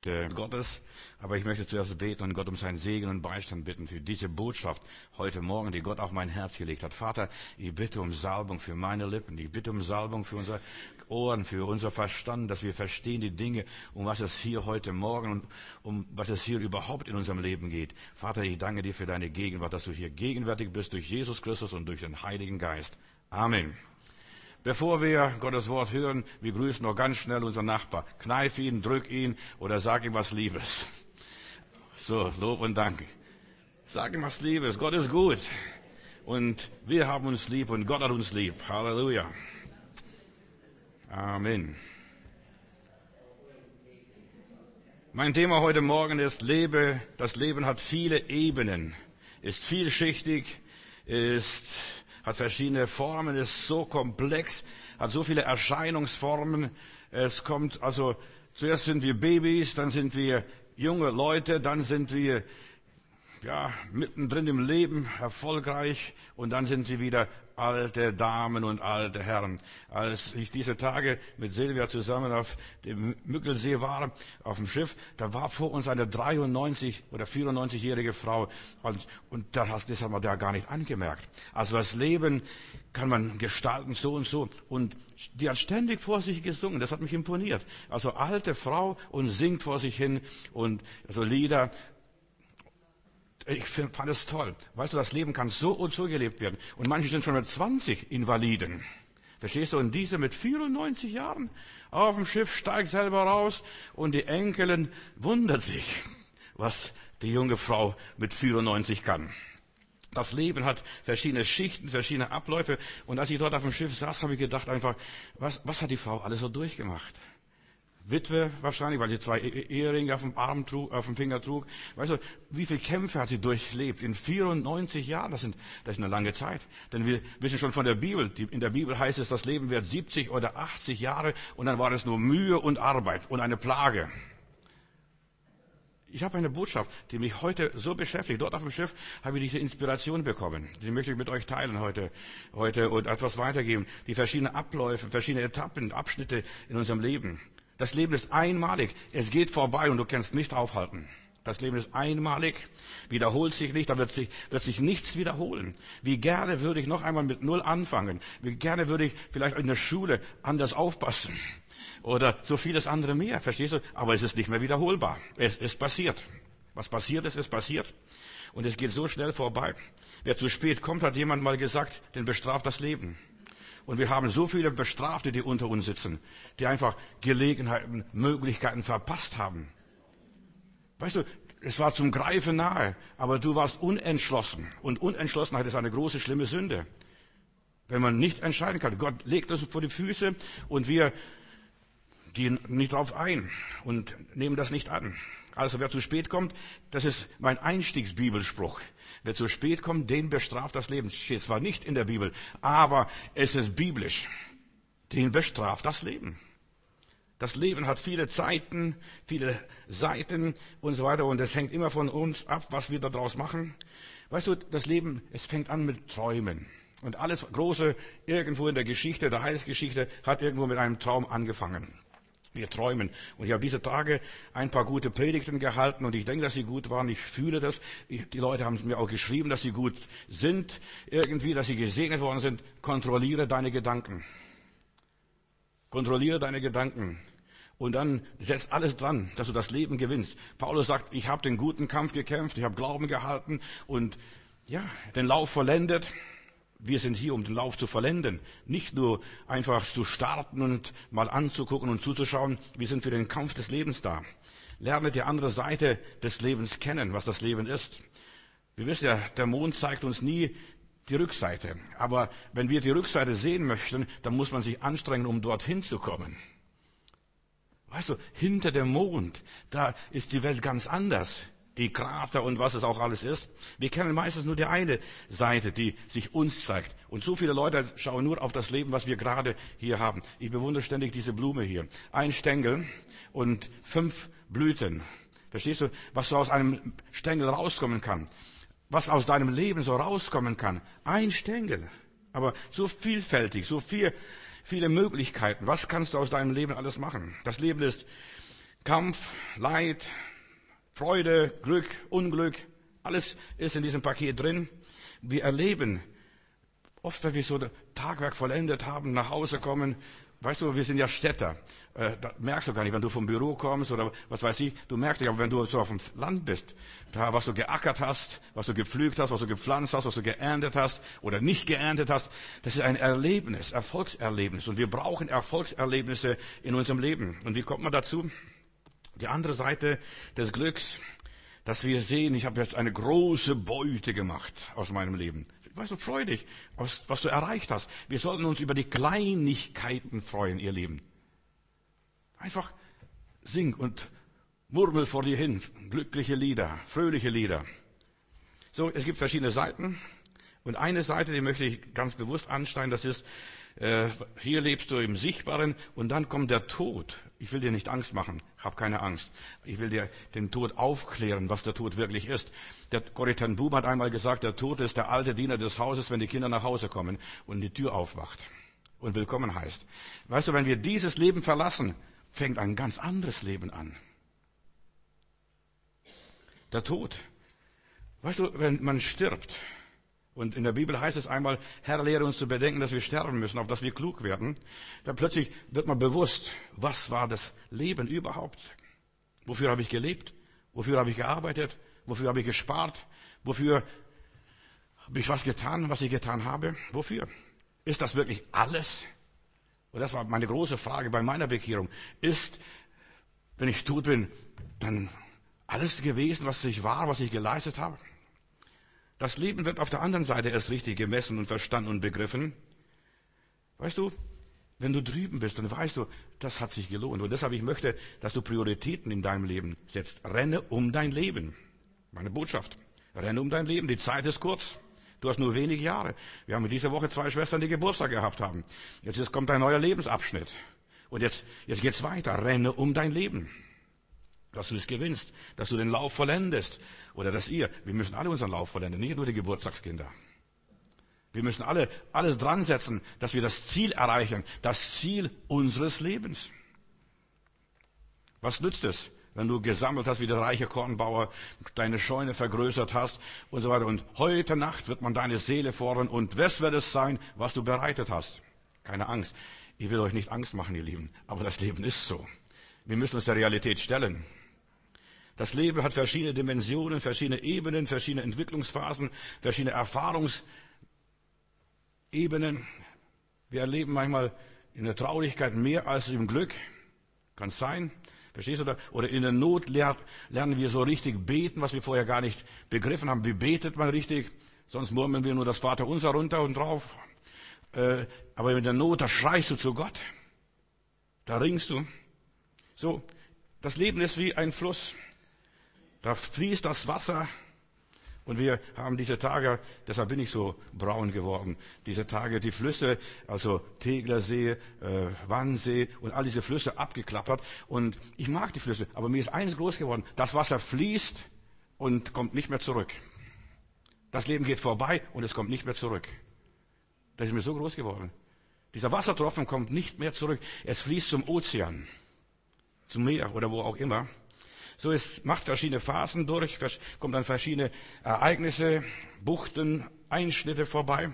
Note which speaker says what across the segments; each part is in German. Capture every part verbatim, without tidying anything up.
Speaker 1: Worte Gottes. Aber ich möchte zuerst beten und Gott um seinen Segen und Beistand bitten für diese Botschaft heute Morgen, die Gott auf mein Herz gelegt hat. Vater, ich bitte um Salbung für meine Lippen. Ich bitte um Salbung für unsere Ohren, für unser Verstand, dass wir verstehen die Dinge, um was es hier heute Morgen und um was es hier überhaupt in unserem Leben geht. Vater, ich danke dir für deine Gegenwart, dass du hier gegenwärtig bist durch Jesus Christus und durch den Heiligen Geist. Amen. Bevor wir Gottes Wort hören, wir grüßen noch ganz schnell unseren Nachbar. Kneif ihn, drück ihn oder sag ihm was Liebes. So, Lob und Dank. Sag ihm was Liebes. Gott ist gut. Und wir haben uns lieb und Gott hat uns lieb. Halleluja. Amen. Mein Thema heute Morgen ist Lebe. Das Leben hat viele Ebenen, ist vielschichtig, ist hat verschiedene Formen, ist so komplex, hat so viele Erscheinungsformen. Es kommt also, zuerst sind wir Babys, dann sind wir junge Leute, dann sind wir ja mittendrin im Leben erfolgreich und dann sind wir wieder alte Damen und alte Herren. Als ich diese Tage mit Silvia zusammen auf dem Mückelsee war, auf dem Schiff, da war vor uns eine dreiundneunzig- oder vierundneunzigjährige Frau. Und, und das haben wir da gar nicht angemerkt. Also das Leben kann man gestalten so und so. Und die hat ständig vor sich gesungen. Das hat mich imponiert. Also alte Frau und singt vor sich hin und also Lieder. Ich find, fand es toll. Weißt du, das Leben kann so und so gelebt werden. Und manche sind schon mit zwanzig Invaliden. Verstehst du? Und diese mit vierundneunzig Jahren auf dem Schiff steigt selber raus und die Enkelin wundert sich, was die junge Frau mit vierundneunzig kann. Das Leben hat verschiedene Schichten, verschiedene Abläufe. Und als ich dort auf dem Schiff saß, habe ich gedacht einfach, was, was hat die Frau alles so durchgemacht? Witwe wahrscheinlich, weil sie zwei Eheringe auf dem Arm trug, auf dem Finger trug. Weißt du, wie viele Kämpfe hat sie durchlebt? In vierundneunzig Jahren, das sind, das ist eine lange Zeit. Denn wir wissen schon von der Bibel, die, in der Bibel heißt es, das Leben wird siebzig oder achtzig Jahre und dann war es nur Mühe und Arbeit und eine Plage. Ich habe eine Botschaft, die mich heute so beschäftigt. Dort auf dem Schiff habe ich diese Inspiration bekommen. Die möchte ich mit euch teilen heute, heute und etwas weitergeben. Die verschiedenen Abläufe, verschiedene Etappen, Abschnitte in unserem Leben. Das Leben ist einmalig. Es geht vorbei und du kannst nicht aufhalten. Das Leben ist einmalig, wiederholt sich nicht, da wird sich, wird sich nichts wiederholen. Wie gerne würde ich noch einmal mit Null anfangen. Wie gerne würde ich vielleicht in der Schule anders aufpassen. Oder so vieles andere mehr, verstehst du? Aber es ist nicht mehr wiederholbar. Es ist passiert. Was passiert ist, ist passiert. Und es geht so schnell vorbei. Wer zu spät kommt, hat jemand mal gesagt, den bestraft das Leben. Und wir haben so viele Bestrafte, die unter uns sitzen, die einfach Gelegenheiten, Möglichkeiten verpasst haben. Weißt du, es war zum Greifen nahe, aber du warst unentschlossen. Und Unentschlossenheit ist eine große, schlimme Sünde. Wenn man nicht entscheiden kann. Gott legt uns vor die Füße und wir gehen nicht drauf ein und nehmen das nicht an. Also wer zu spät kommt, das ist mein Einstiegsbibelspruch. Wer zu spät kommt, den bestraft das Leben. Steht zwar nicht in der Bibel, aber es ist biblisch. Den bestraft das Leben. Das Leben hat viele Zeiten, viele Seiten und so weiter. Und es hängt immer von uns ab, was wir daraus machen. Weißt du, das Leben, es fängt an mit Träumen. Und alles Große irgendwo in der Geschichte, der Heilsgeschichte, hat irgendwo mit einem Traum angefangen. Wir träumen. Und ich habe diese Tage ein paar gute Predigten gehalten und ich denke, dass sie gut waren. Ich fühle das. Die Leute haben mir auch geschrieben, dass sie gut sind. Irgendwie, dass sie gesegnet worden sind. Kontrolliere deine Gedanken. Kontrolliere deine Gedanken. Und dann setz alles dran, dass du das Leben gewinnst. Paulus sagt, ich habe den guten Kampf gekämpft, ich habe Glauben gehalten und ja, den Lauf vollendet. Wir sind hier, um den Lauf zu vollenden. Nicht nur einfach zu starten und mal anzugucken und zuzuschauen. Wir sind für den Kampf des Lebens da. Lerne die andere Seite des Lebens kennen, was das Leben ist. Wir wissen ja, der Mond zeigt uns nie die Rückseite. Aber wenn wir die Rückseite sehen möchten, dann muss man sich anstrengen, um dorthin zu kommen. Weißt du, hinter dem Mond, da ist die Welt ganz anders. Die Krater und was es auch alles ist. Wir kennen meistens nur die eine Seite, die sich uns zeigt. Und so viele Leute schauen nur auf das Leben, was wir gerade hier haben. Ich bewundere ständig diese Blume hier. Ein Stängel und fünf Blüten. Verstehst du, was so aus einem Stängel rauskommen kann? Was aus deinem Leben so rauskommen kann? Ein Stängel. Aber so vielfältig, so viel, viele Möglichkeiten. Was kannst du aus deinem Leben alles machen? Das Leben ist Kampf, Leid, Freude, Glück, Unglück, alles ist in diesem Paket drin. Wir erleben, oft wenn wir so das Tagwerk vollendet haben, nach Hause kommen, weißt du, wir sind ja Städter, äh, da merkst du gar nicht, wenn du vom Büro kommst oder was weiß ich, du merkst nicht, aber wenn du so auf dem Land bist, da was du geackert hast, was du gepflügt hast, was du gepflanzt hast, was du geerntet hast oder nicht geerntet hast, das ist ein Erlebnis, Erfolgserlebnis und wir brauchen Erfolgserlebnisse in unserem Leben. Und wie kommt man dazu? Die andere Seite des Glücks, dass wir sehen, ich habe jetzt eine große Beute gemacht aus meinem Leben. Weißt du, freu dich, was, was du erreicht hast. Wir sollten uns über die Kleinigkeiten freuen, ihr Lieben. Einfach sing und murmel vor dir hin. Glückliche Lieder, fröhliche Lieder. So, es gibt verschiedene Seiten. Und eine Seite, die möchte ich ganz bewusst ansteigen, das ist, äh, hier lebst du im Sichtbaren und dann kommt der Tod. Ich will dir nicht Angst machen, hab keine Angst. Ich will dir den Tod aufklären, was der Tod wirklich ist. Der Corrie ten Boom hat einmal gesagt, der Tod ist der alte Diener des Hauses, wenn die Kinder nach Hause kommen und die Tür aufwacht und willkommen heißt. Weißt du, wenn wir dieses Leben verlassen, fängt ein ganz anderes Leben an. Der Tod. Weißt du, wenn man stirbt, und in der Bibel heißt es einmal, Herr, lehre uns zu bedenken, dass wir sterben müssen, auf dass wir klug werden. Dann plötzlich wird man bewusst, was war das Leben überhaupt? Wofür habe ich gelebt? Wofür habe ich gearbeitet? Wofür habe ich gespart? Wofür habe ich was getan, was ich getan habe? Wofür? Ist das wirklich alles? Und das war meine große Frage bei meiner Bekehrung. Ist, wenn ich tot bin, dann alles gewesen, was ich war, was ich geleistet habe? Das Leben wird auf der anderen Seite erst richtig gemessen und verstanden und begriffen. Weißt du, wenn du drüben bist, dann weißt du, das hat sich gelohnt. Und deshalb, ich möchte, dass du Prioritäten in deinem Leben setzt. Renne um dein Leben. Meine Botschaft. Renne um dein Leben. Die Zeit ist kurz. Du hast nur wenige Jahre. Wir haben diese Woche zwei Schwestern, die Geburtstag gehabt haben. Jetzt, jetzt kommt ein neuer Lebensabschnitt. Und jetzt, jetzt geht's weiter. Renne um dein Leben. Dass du es gewinnst, dass du den Lauf vollendest. Oder dass ihr, wir müssen alle unseren Lauf vollenden, nicht nur die Geburtstagskinder. Wir müssen alle alles dran setzen, dass wir das Ziel erreichen, das Ziel unseres Lebens. Was nützt es, wenn du gesammelt hast wie der reiche Kornbauer, deine Scheune vergrößert hast und so weiter. Und heute Nacht wird man deine Seele fordern und was wird es sein, was du bereitet hast? Keine Angst. Ich will euch nicht Angst machen, ihr Lieben, aber das Leben ist so. Wir müssen uns der Realität stellen. Das Leben hat verschiedene Dimensionen, verschiedene Ebenen, verschiedene Entwicklungsphasen, verschiedene Erfahrungsebenen. Wir erleben manchmal in der Traurigkeit mehr als im Glück. Kann sein. Verstehst du da? Oder in der Not lernen wir so richtig beten, was wir vorher gar nicht begriffen haben. Wie betet man richtig? Sonst murmeln wir nur das Vaterunser runter und drauf. Aber in der Not, da schreist du zu Gott. Da ringst du. So, das Leben ist wie ein Fluss. Da fließt das Wasser und wir haben diese Tage, deshalb bin ich so braun geworden, diese Tage, die Flüsse, also Teglersee, äh, Wannsee und all diese Flüsse abgeklappert und ich mag die Flüsse, aber mir ist eines groß geworden, das Wasser fließt und kommt nicht mehr zurück. Das Leben geht vorbei und es kommt nicht mehr zurück. Das ist mir so groß geworden. Dieser Wassertropfen kommt nicht mehr zurück, es fließt zum Ozean, zum Meer oder wo auch immer. So, es macht verschiedene Phasen durch, kommt an verschiedene Ereignisse, Buchten, Einschnitte vorbei.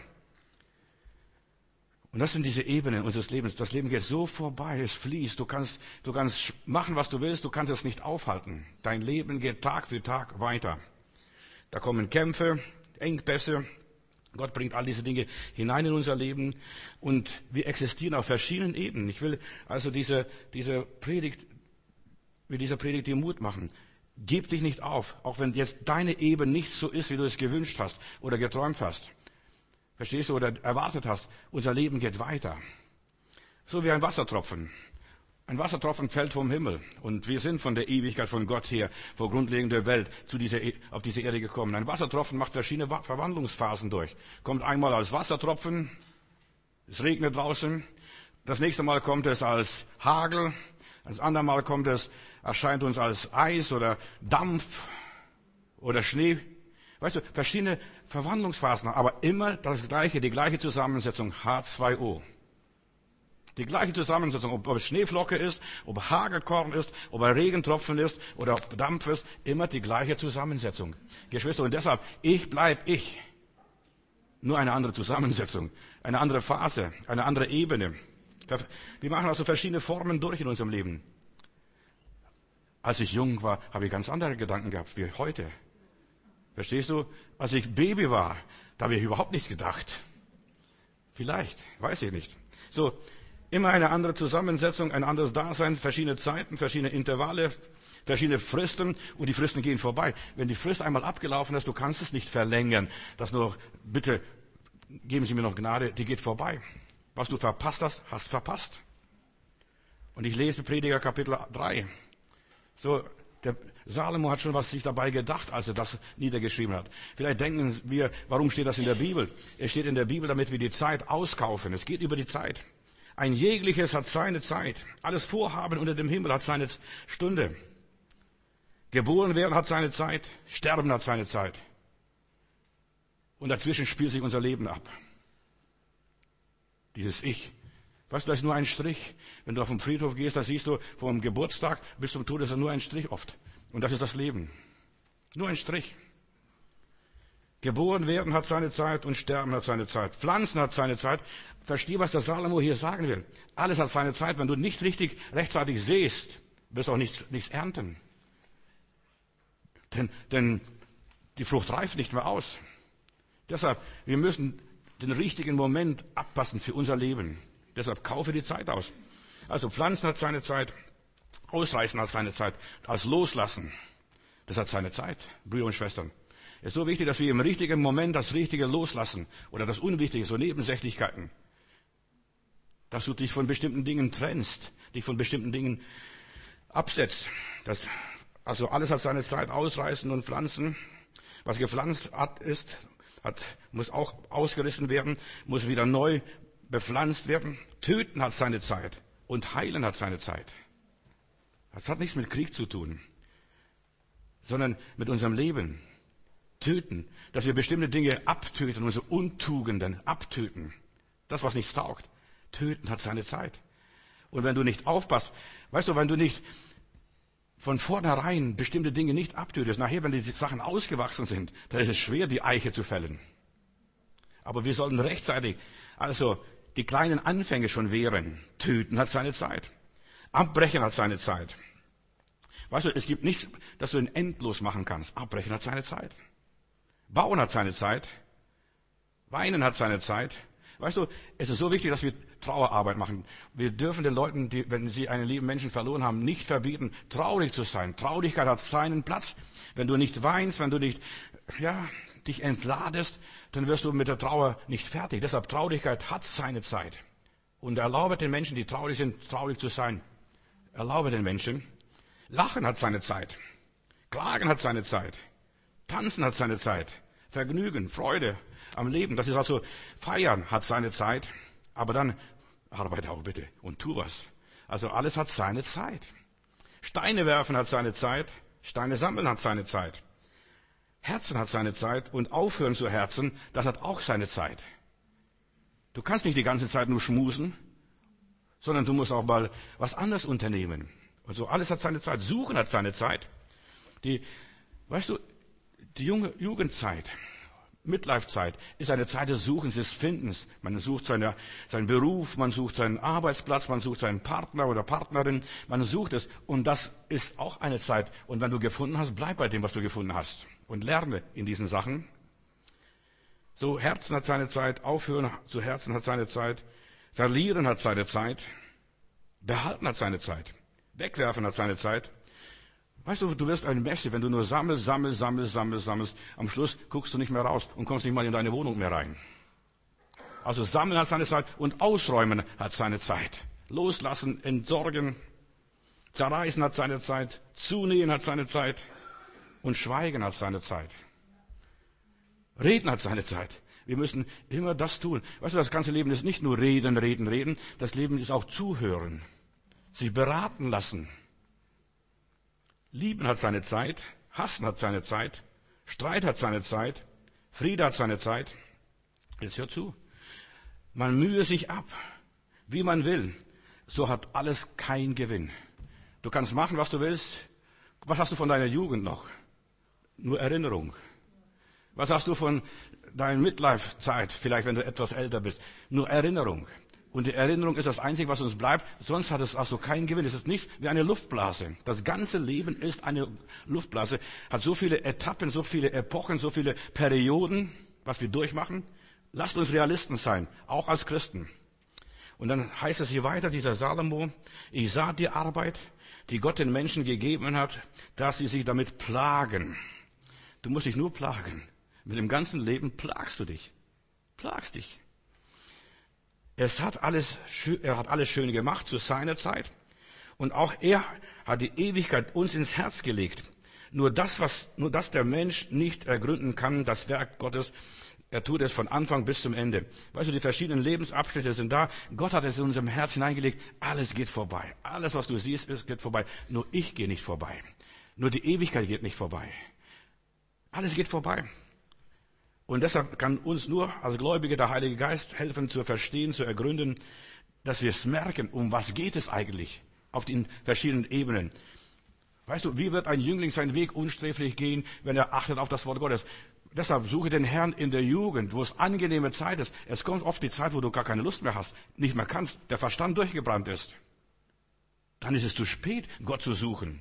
Speaker 1: Und das sind diese Ebenen unseres Lebens. Das Leben geht so vorbei, es fließt. Du kannst, du kannst machen, was du willst, du kannst es nicht aufhalten. Dein Leben geht Tag für Tag weiter. Da kommen Kämpfe, Engpässe. Gott bringt all diese Dinge hinein in unser Leben und wir existieren auf verschiedenen Ebenen. Ich will also diese, diese Predigt mit dieser Predigt dir Mut machen. Gib dich nicht auf, auch wenn jetzt deine Ebene nicht so ist, wie du es gewünscht hast oder geträumt hast. Verstehst du, oder erwartet hast. Unser Leben geht weiter. So wie ein Wassertropfen. Ein Wassertropfen fällt vom Himmel. Und wir sind von der Ewigkeit von Gott her, vor Grundlegung der Welt, zu dieser, auf diese Erde gekommen. Ein Wassertropfen macht verschiedene Verwandlungsphasen durch. Kommt einmal als Wassertropfen, es regnet draußen. Das nächste Mal kommt es als Hagel. Das andere Mal kommt es, erscheint uns als Eis oder Dampf oder Schnee. Weißt du, verschiedene Verwandlungsphasen, aber immer das gleiche, die gleiche Zusammensetzung, H zwei O. Die gleiche Zusammensetzung, ob es Schneeflocke ist, ob Hagelkorn ist, ob ein Regentropfen ist oder ob Dampf ist, immer die gleiche Zusammensetzung. Geschwister, und deshalb, ich bleib ich. Nur eine andere Zusammensetzung, eine andere Phase, eine andere Ebene. Wir machen also verschiedene Formen durch in unserem Leben. Als ich jung war, habe ich ganz andere Gedanken gehabt wie heute. Verstehst du? Als ich Baby war, da habe ich überhaupt nichts gedacht. Vielleicht, weiß ich nicht. So, immer eine andere Zusammensetzung, ein anderes Dasein, verschiedene Zeiten, verschiedene Intervalle, verschiedene Fristen und die Fristen gehen vorbei. Wenn die Frist einmal abgelaufen ist, du kannst es nicht verlängern. Das nur noch, bitte, geben Sie mir noch Gnade, die geht vorbei. Was du verpasst hast, hast verpasst. Und ich lese Prediger Kapitel drei. So, der Salomo hat schon was sich dabei gedacht, als er das niedergeschrieben hat. Vielleicht denken wir, warum steht das in der Bibel? Es steht in der Bibel, damit wir die Zeit auskaufen. Es geht über die Zeit. Ein jegliches hat seine Zeit. Alles Vorhaben unter dem Himmel hat seine Stunde. Geboren werden hat seine Zeit. Sterben hat seine Zeit. Und dazwischen spielt sich unser Leben ab. Dieses Ich. Weißt du, das ist nur ein Strich. Wenn du auf den Friedhof gehst, da siehst du vom Geburtstag bis zum Tod ist es nur ein Strich oft. Und das ist das Leben. Nur ein Strich. Geboren werden hat seine Zeit und sterben hat seine Zeit. Pflanzen hat seine Zeit. Versteh, was der Salomo hier sagen will. Alles hat seine Zeit. Wenn du nicht richtig, rechtzeitig sähst, wirst du auch nichts, nichts ernten. Denn, denn die Frucht reift nicht mehr aus. Deshalb, wir müssen den richtigen Moment abpassen für unser Leben. Deshalb kaufe die Zeit aus. Also Pflanzen hat seine Zeit, Ausreißen hat seine Zeit, das Loslassen, das hat seine Zeit, Brüder und Schwestern. Es ist so wichtig, dass wir im richtigen Moment das Richtige loslassen oder das Unwichtige, so Nebensächlichkeiten. Dass du dich von bestimmten Dingen trennst, dich von bestimmten Dingen absetzt. Das, also alles hat seine Zeit, Ausreißen und Pflanzen. Was gepflanzt hat, ist, hat, muss auch ausgerissen werden, muss wieder neu bepflanzt werden. Töten hat seine Zeit und heilen hat seine Zeit. Das hat nichts mit Krieg zu tun, sondern mit unserem Leben. Töten, dass wir bestimmte Dinge abtöten, unsere Untugenden abtöten. Das, was nichts taugt. Töten hat seine Zeit. Und wenn du nicht aufpasst, weißt du, wenn du nicht von vornherein bestimmte Dinge nicht abtötest, nachher, wenn die Sachen ausgewachsen sind, dann ist es schwer, die Eiche zu fällen. Aber wir sollten rechtzeitig, also die kleinen Anfänge schon wehren. Töten hat seine Zeit. Abbrechen hat seine Zeit. Weißt du, es gibt nichts, das du in endlos machen kannst. Abbrechen hat seine Zeit. Bauen hat seine Zeit. Weinen hat seine Zeit. Weißt du, es ist so wichtig, dass wir Trauerarbeit machen. Wir dürfen den Leuten, die, wenn sie einen lieben Menschen verloren haben, nicht verbieten, traurig zu sein. Traurigkeit hat seinen Platz. Wenn du nicht weinst, wenn du nicht, ja, dich entladest, dann wirst du mit der Trauer nicht fertig. Deshalb Traurigkeit hat seine Zeit. Und erlaube den Menschen, die traurig sind, traurig zu sein. Erlaube den Menschen. Lachen hat seine Zeit. Klagen hat seine Zeit. Tanzen hat seine Zeit. Vergnügen, Freude am Leben. Das ist also, Feiern hat seine Zeit. Aber dann arbeite auch bitte und tu was. Also alles hat seine Zeit. Steine werfen hat seine Zeit. Steine sammeln hat seine Zeit. Herzen hat seine Zeit und aufhören zu herzen, das hat auch seine Zeit. Du kannst nicht die ganze Zeit nur schmusen, sondern du musst auch mal was anderes unternehmen. Also alles hat seine Zeit. Suchen hat seine Zeit. Die, weißt du, die junge Jugendzeit, Midlife-Zeit ist eine Zeit des Suchens, des Findens. Man sucht seine, seinen Beruf, man sucht seinen Arbeitsplatz, man sucht seinen Partner oder Partnerin, man sucht es. Und das ist auch eine Zeit. Und wenn du gefunden hast, bleib bei dem, was du gefunden hast. Und lerne in diesen Sachen. So, Herzen hat seine Zeit, aufhören zu Herzen hat seine Zeit, verlieren hat seine Zeit, behalten hat seine Zeit, wegwerfen hat seine Zeit. Weißt du, du wirst ein Messi, wenn du nur sammelst, sammelst, sammelst, sammelst, sammelst. Am Schluss guckst du nicht mehr raus und kommst nicht mal in deine Wohnung mehr rein. Also sammeln hat seine Zeit und ausräumen hat seine Zeit. Loslassen, entsorgen, zerreißen hat seine Zeit, zunähen hat seine Zeit und schweigen hat seine Zeit. Reden hat seine Zeit. Wir müssen immer das tun. Weißt du, das ganze Leben ist nicht nur reden, reden, reden. Das Leben ist auch zuhören. Sich beraten lassen. Lieben hat seine Zeit, hassen hat seine Zeit, Streit hat seine Zeit, Friede hat seine Zeit. Jetzt hör zu. Man mühe sich ab. wie man will, so hat alles keinen Gewinn. Du kannst machen, was du willst. Was hast du von deiner Jugend noch? Nur Erinnerung. Was hast du von deiner Midlife-Zeit, vielleicht wenn du etwas älter bist? Nur Erinnerung. Und die Erinnerung ist das Einzige, was uns bleibt. Sonst hat es also keinen Gewinn. Es ist nichts wie eine Luftblase. Das ganze Leben ist eine Luftblase. Hat so viele Etappen, so viele Epochen, so viele Perioden, was wir durchmachen. Lasst uns Realisten sein, auch als Christen. Und dann heißt es hier weiter, dieser Salomo, ich sah die Arbeit, die Gott den Menschen gegeben hat, dass sie sich damit plagen. Du musst dich nur plagen. Mit dem ganzen Leben plagst du dich. Plagst dich. Es hat alles, er hat alles schön gemacht zu seiner Zeit. Und auch er hat die Ewigkeit uns ins Herz gelegt. Nur das, was, nur das der Mensch nicht ergründen kann, das Werk Gottes, er tut es von Anfang bis zum Ende. Weißt du, die verschiedenen Lebensabschnitte sind da. Gott hat es in unserem Herz hineingelegt. Alles geht vorbei. Alles, was du siehst, ist, geht vorbei. Nur ich gehe nicht vorbei. Nur die Ewigkeit geht nicht vorbei. Alles geht vorbei. Und deshalb kann uns nur als Gläubige der Heilige Geist helfen zu verstehen, zu ergründen, dass wir es merken, um was geht es eigentlich auf den verschiedenen Ebenen. Weißt du, wie wird ein Jüngling seinen Weg unsträflich gehen, wenn er achtet auf das Wort Gottes? Deshalb suche den Herrn in der Jugend, wo es angenehme Zeit ist. Es kommt oft die Zeit, wo du gar keine Lust mehr hast, nicht mehr kannst, der Verstand durchgebrannt ist. Dann ist es zu spät, Gott zu suchen.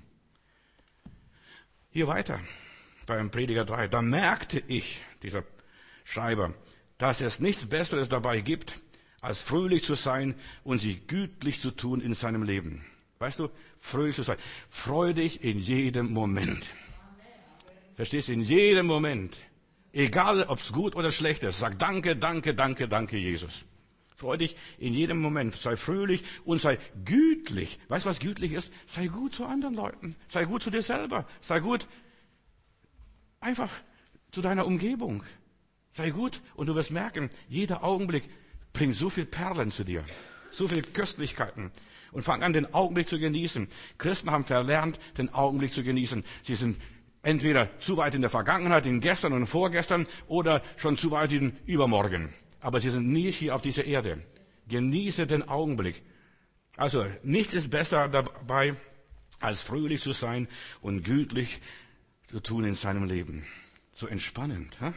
Speaker 1: Hier weiter, beim Prediger drei. Da merkte ich, dieser Schreiber, dass es nichts Besseres dabei gibt, als fröhlich zu sein und sich gütlich zu tun in seinem Leben. Weißt du, fröhlich zu sein. Freu dich in jedem Moment. Verstehst du? In jedem Moment. Egal, ob es gut oder schlecht ist. Sag danke, danke, danke, danke, Jesus. Freu dich in jedem Moment. Sei fröhlich und sei gütlich. Weißt du, was gütlich ist? Sei gut zu anderen Leuten. Sei gut zu dir selber. Sei gut einfach zu deiner Umgebung. Sei gut und du wirst merken, jeder Augenblick bringt so viel Perlen zu dir. So viele Köstlichkeiten. Und fang an, den Augenblick zu genießen. Christen haben verlernt, den Augenblick zu genießen. Sie sind entweder zu weit in der Vergangenheit, in gestern und vorgestern, oder schon zu weit in übermorgen. Aber sie sind nie hier auf dieser Erde. Genieße den Augenblick. Also, nichts ist besser dabei, als fröhlich zu sein und gütlich zu tun in seinem Leben. So entspannend. Hä?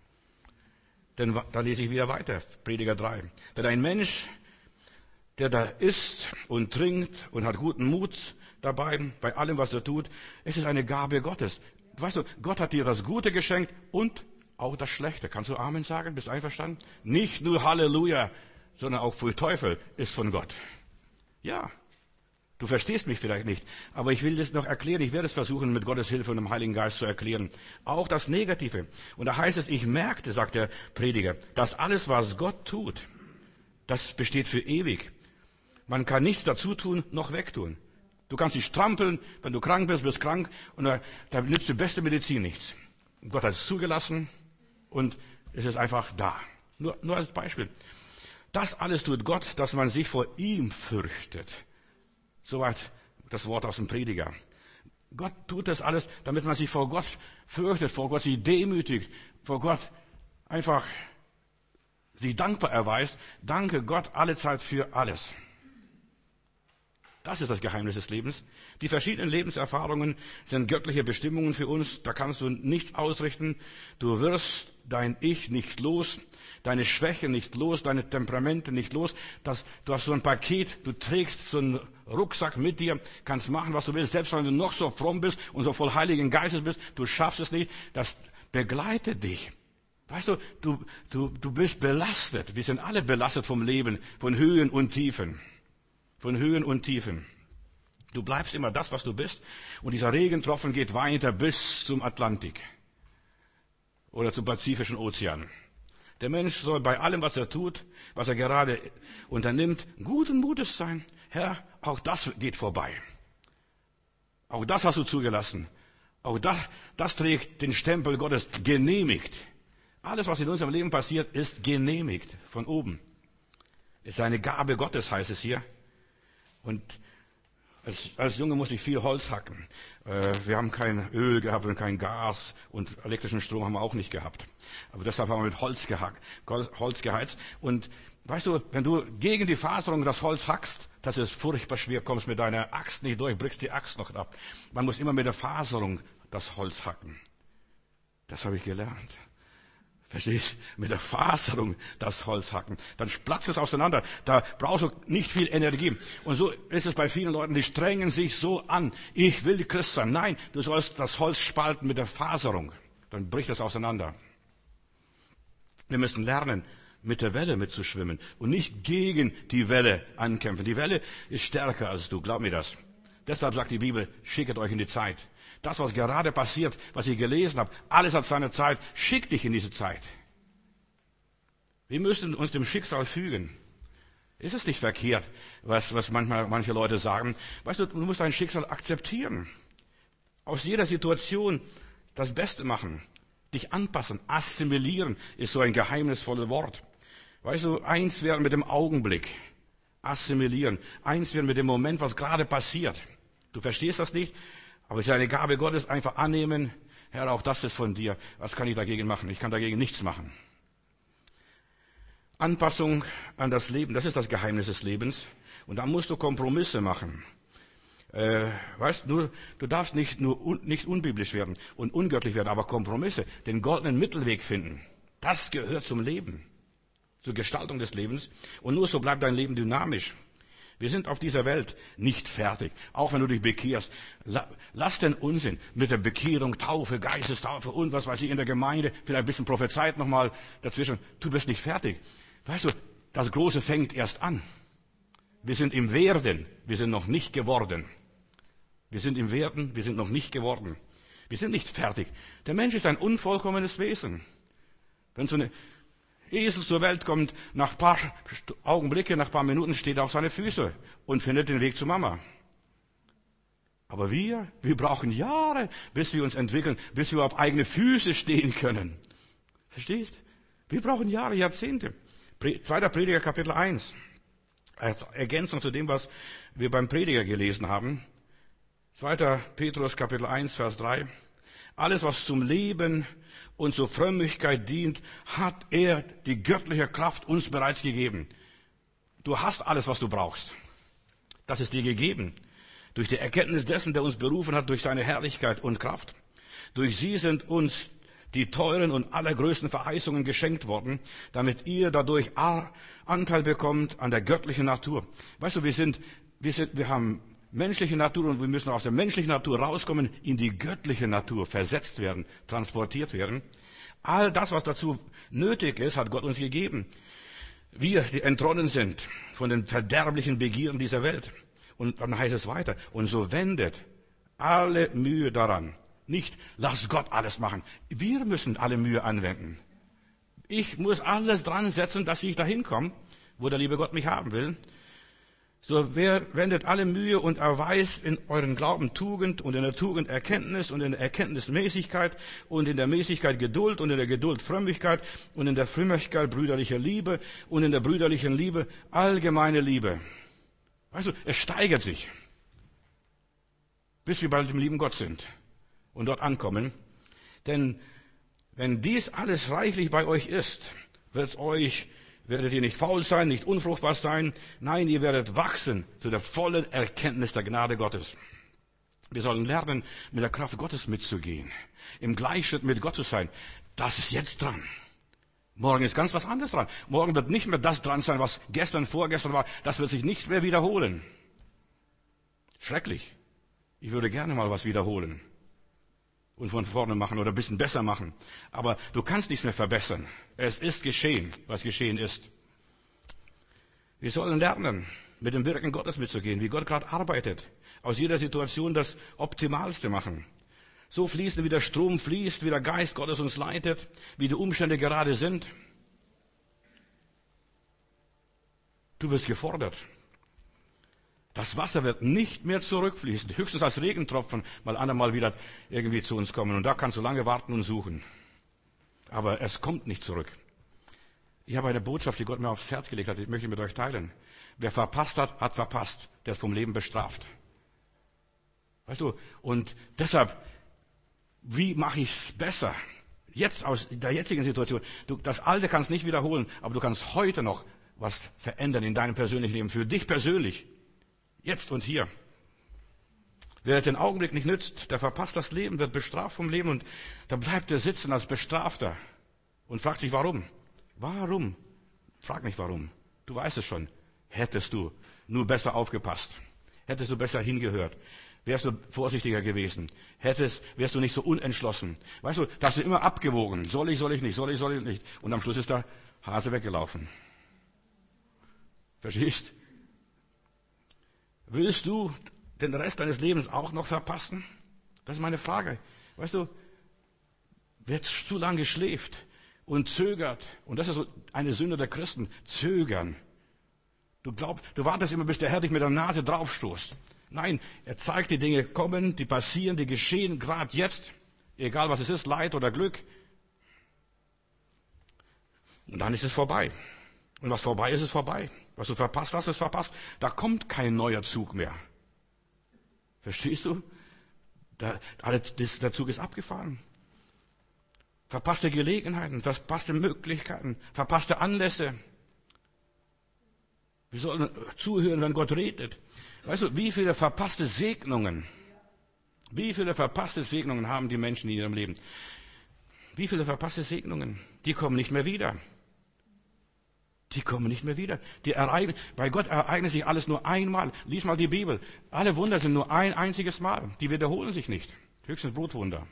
Speaker 1: Denn da lese ich wieder weiter, Prediger drei. Denn ein Mensch, der da isst und trinkt und hat guten Mut dabei, bei allem, was er tut, es ist eine Gabe Gottes. Weißt du, Gott hat dir das Gute geschenkt und auch das Schlechte. Kannst du Amen sagen? Bist du einverstanden? Nicht nur Halleluja, sondern auch für Teufel ist von Gott. Ja, du verstehst mich vielleicht nicht, aber ich will das noch erklären. Ich werde es versuchen, mit Gottes Hilfe und dem Heiligen Geist zu erklären. Auch das Negative. Und da heißt es, ich merkte, sagt der Prediger, dass alles, was Gott tut, das besteht für ewig. Man kann nichts dazu tun, noch wegtun. Du kannst dich strampeln, wenn du krank bist, bist krank, und da, da nützt die beste Medizin nichts. Gott hat es zugelassen und es ist einfach da. Nur, nur als Beispiel. Das alles tut Gott, dass man sich vor ihm fürchtet. Soweit das Wort aus dem Prediger. Gott tut das alles, damit man sich vor Gott fürchtet, vor Gott sich demütigt, vor Gott einfach sich dankbar erweist. Danke Gott allezeit für alles. Das ist das Geheimnis des Lebens. Die verschiedenen Lebenserfahrungen sind göttliche Bestimmungen für uns. Da kannst du nichts ausrichten. Du wirst dein Ich nicht los, deine Schwäche nicht los, deine Temperamente nicht los. Das, du hast so ein Paket, du trägst so einen Rucksack mit dir, kannst machen, was du willst. Selbst wenn du noch so fromm bist und so voll Heiligen Geistes bist, du schaffst es nicht. Das begleitet dich. Weißt du, du, du, du bist belastet. Wir sind alle belastet vom Leben, von Höhen und Tiefen. Von Höhen und Tiefen. Du bleibst immer das, was du bist. Und dieser Regentropfen geht weiter bis zum Atlantik. Oder zum Pazifischen Ozean. Der Mensch soll bei allem, was er tut, was er gerade unternimmt, guten Mutes sein. Herr, auch das geht vorbei. Auch das hast du zugelassen. Auch das, das trägt den Stempel Gottes genehmigt. Alles, was in unserem Leben passiert, ist genehmigt von oben. Es ist eine Gabe Gottes, heißt es hier. Und als, als Junge musste ich viel Holz hacken. Äh, wir haben kein Öl gehabt und kein Gas und elektrischen Strom haben wir auch nicht gehabt. Aber deshalb haben wir mit Holz gehackt, Holz geheizt. Und Weißt du, wenn du gegen die Faserung das Holz hackst, das ist furchtbar schwer, kommst mit deiner Axt nicht durch, brichst die Axt noch ab. Man muss immer mit der Faserung das Holz hacken. Das habe ich gelernt. Verstehst? Mit der Faserung das Holz hacken. Dann platzt es auseinander. Da brauchst du nicht viel Energie. Und so ist es bei vielen Leuten, die strengen sich so an. Ich will Christ sein. Nein, du sollst das Holz spalten mit der Faserung. Dann bricht es auseinander. Wir müssen lernen, mit der Welle mitzuschwimmen und nicht gegen die Welle ankämpfen. Die Welle ist stärker als du, glaub mir das. Deshalb sagt die Bibel, schicket euch in die Zeit. Das, was gerade passiert, was ich gelesen habe, alles hat seine Zeit. Schick dich in diese Zeit. Wir müssen uns dem Schicksal fügen. Ist es nicht verkehrt, was, was manchmal manche Leute sagen? Weißt du, du musst dein Schicksal akzeptieren. Aus jeder Situation das Beste machen. Dich anpassen, assimilieren ist so ein geheimnisvolles Wort. Weißt du, eins werden mit dem Augenblick. Assimilieren. Eins werden mit dem Moment, was gerade passiert. Du verstehst das nicht? Aber es ist eine Gabe Gottes, einfach annehmen. Herr, auch das ist von dir. Was kann ich dagegen machen? Ich kann dagegen nichts machen. Anpassung an das Leben, das ist das Geheimnis des Lebens. Und da musst du Kompromisse machen. Äh, weißt du, du darfst nicht nur un, nicht unbiblisch werden und ungöttlich werden, aber Kompromisse, den goldenen Mittelweg finden. Das gehört zum Leben, zur Gestaltung des Lebens. Und nur so bleibt dein Leben dynamisch. Wir sind auf dieser Welt nicht fertig. Auch wenn du dich bekehrst. Lass den Unsinn mit der Bekehrung, Taufe, Geistestaufe und was weiß ich in der Gemeinde. Vielleicht ein bisschen Prophezeit nochmal dazwischen. Du bist nicht fertig. Weißt du, das Große fängt erst an. Wir sind im Werden. Wir sind noch nicht geworden. Wir sind im Werden. Wir sind noch nicht geworden. Wir sind nicht fertig. Der Mensch ist ein unvollkommenes Wesen. Wenn so eine Esel zur Welt kommt, nach ein paar Augenblicke, nach ein paar Minuten steht er auf seine Füße und findet den Weg zu Mama. Aber wir, wir brauchen Jahre, bis wir uns entwickeln, bis wir auf eigene Füße stehen können. Verstehst? Wir brauchen Jahre, Jahrzehnte. Zweiter Prediger, Kapitel eins. Als Ergänzung zu dem, was wir beim Prediger gelesen haben. Zweiter Petrus, Kapitel eins, Vers drei. Alles, was zum Leben und zur Frömmigkeit dient, hat er, die göttliche Kraft, uns bereits gegeben. Du hast alles, was du brauchst. Das ist dir gegeben. Durch die Erkenntnis dessen, der uns berufen hat, durch seine Herrlichkeit und Kraft. Durch sie sind uns die teuren und allergrößten Verheißungen geschenkt worden, damit ihr dadurch Anteil bekommt an der göttlichen Natur. Weißt du, wir sind, wir sind, wir haben menschliche Natur und wir müssen aus der menschlichen Natur rauskommen, in die göttliche Natur versetzt werden, transportiert werden. All das, was dazu nötig ist, hat Gott uns gegeben. Wir, die entronnen sind von den verderblichen Begierden dieser Welt. Und dann heißt es weiter, und so wendet alle Mühe daran. Nicht, lass Gott alles machen. Wir müssen alle Mühe anwenden. Ich muss alles dran setzen, dass ich dahin komme, wo der liebe Gott mich haben will. So wer wendet alle Mühe und erweist in euren Glauben Tugend und in der Tugend Erkenntnis und in der Erkenntnis Mäßigkeit und in der Mäßigkeit Geduld und in der Geduld Frömmigkeit und in der Frömmigkeit brüderliche Liebe und in der brüderlichen Liebe allgemeine Liebe. Weißt du, es steigert sich, bis wir bei dem lieben Gott sind und dort ankommen. Denn wenn dies alles reichlich bei euch ist, wird euch werdet ihr nicht faul sein, nicht unfruchtbar sein. Nein, ihr werdet wachsen zu der vollen Erkenntnis der Gnade Gottes. Wir sollen lernen, mit der Kraft Gottes mitzugehen. Im Gleichschritt mit Gott zu sein. Das ist jetzt dran. Morgen ist ganz was anderes dran. Morgen wird nicht mehr das dran sein, was gestern, vorgestern war. Das wird sich nicht mehr wiederholen. Schrecklich. Ich würde gerne mal was wiederholen. Und von vorne machen oder ein bisschen besser machen. Aber du kannst nichts mehr verbessern. Es ist geschehen, was geschehen ist. Wir sollen lernen, mit dem Wirken Gottes mitzugehen, wie Gott gerade arbeitet. Aus jeder Situation das Optimalste machen. So fließen, wie der Strom fließt, wie der Geist Gottes uns leitet, wie die Umstände gerade sind. Du wirst gefordert. Das Wasser wird nicht mehr zurückfließen, höchstens als Regentropfen mal andermal wieder irgendwie zu uns kommen. Und da kannst du lange warten und suchen. Aber es kommt nicht zurück. Ich habe eine Botschaft, die Gott mir aufs Herz gelegt hat, die möchte ich mit euch teilen. Wer verpasst hat, hat verpasst. Der ist vom Leben bestraft. Weißt du, und deshalb, wie mache ich es besser? Jetzt aus der jetzigen Situation. Du, das Alte kannst nicht wiederholen, aber du kannst heute noch was verändern in deinem persönlichen Leben, für dich persönlich, jetzt und hier. Wer den Augenblick nicht nützt, der verpasst das Leben, wird bestraft vom Leben und da bleibt er sitzen als Bestrafter und fragt sich, warum? Warum? Frag nicht warum. Du weißt es schon. Hättest du nur besser aufgepasst. Hättest du besser hingehört. Wärst du vorsichtiger gewesen. Hättest, wärst du nicht so unentschlossen. Weißt du, da hast du immer abgewogen. Soll ich, soll ich nicht, soll ich, soll ich nicht. Und am Schluss ist der Hase weggelaufen. Verstehst? Willst du den Rest deines Lebens auch noch verpassen? Das ist meine Frage. Weißt du, wer zu lange schläft und zögert, und das ist so eine Sünde der Christen, zögern. Du glaubst, du wartest immer, bis der Herr dich mit der Nase draufstoßt. Nein, er zeigt, die Dinge kommen, die passieren, die geschehen, gerade jetzt, egal was es ist, Leid oder Glück. Und dann ist es vorbei. Und was vorbei ist, ist vorbei. Was du verpasst hast, ist verpasst. Da kommt kein neuer Zug mehr. Verstehst du? Der, der Zug ist abgefahren. Verpasste Gelegenheiten, verpasste Möglichkeiten, verpasste Anlässe. Wir sollen zuhören, wenn Gott redet. Weißt du, wie viele verpasste Segnungen, wie viele verpasste Segnungen haben die Menschen in ihrem Leben? Wie viele verpasste Segnungen? Die kommen nicht mehr wieder. Die kommen nicht mehr wieder. Die ereign- Bei Gott ereignet sich alles nur einmal. Lies mal die Bibel. Alle Wunder sind nur ein einziges Mal. Die wiederholen sich nicht. Höchstens Brotwunder.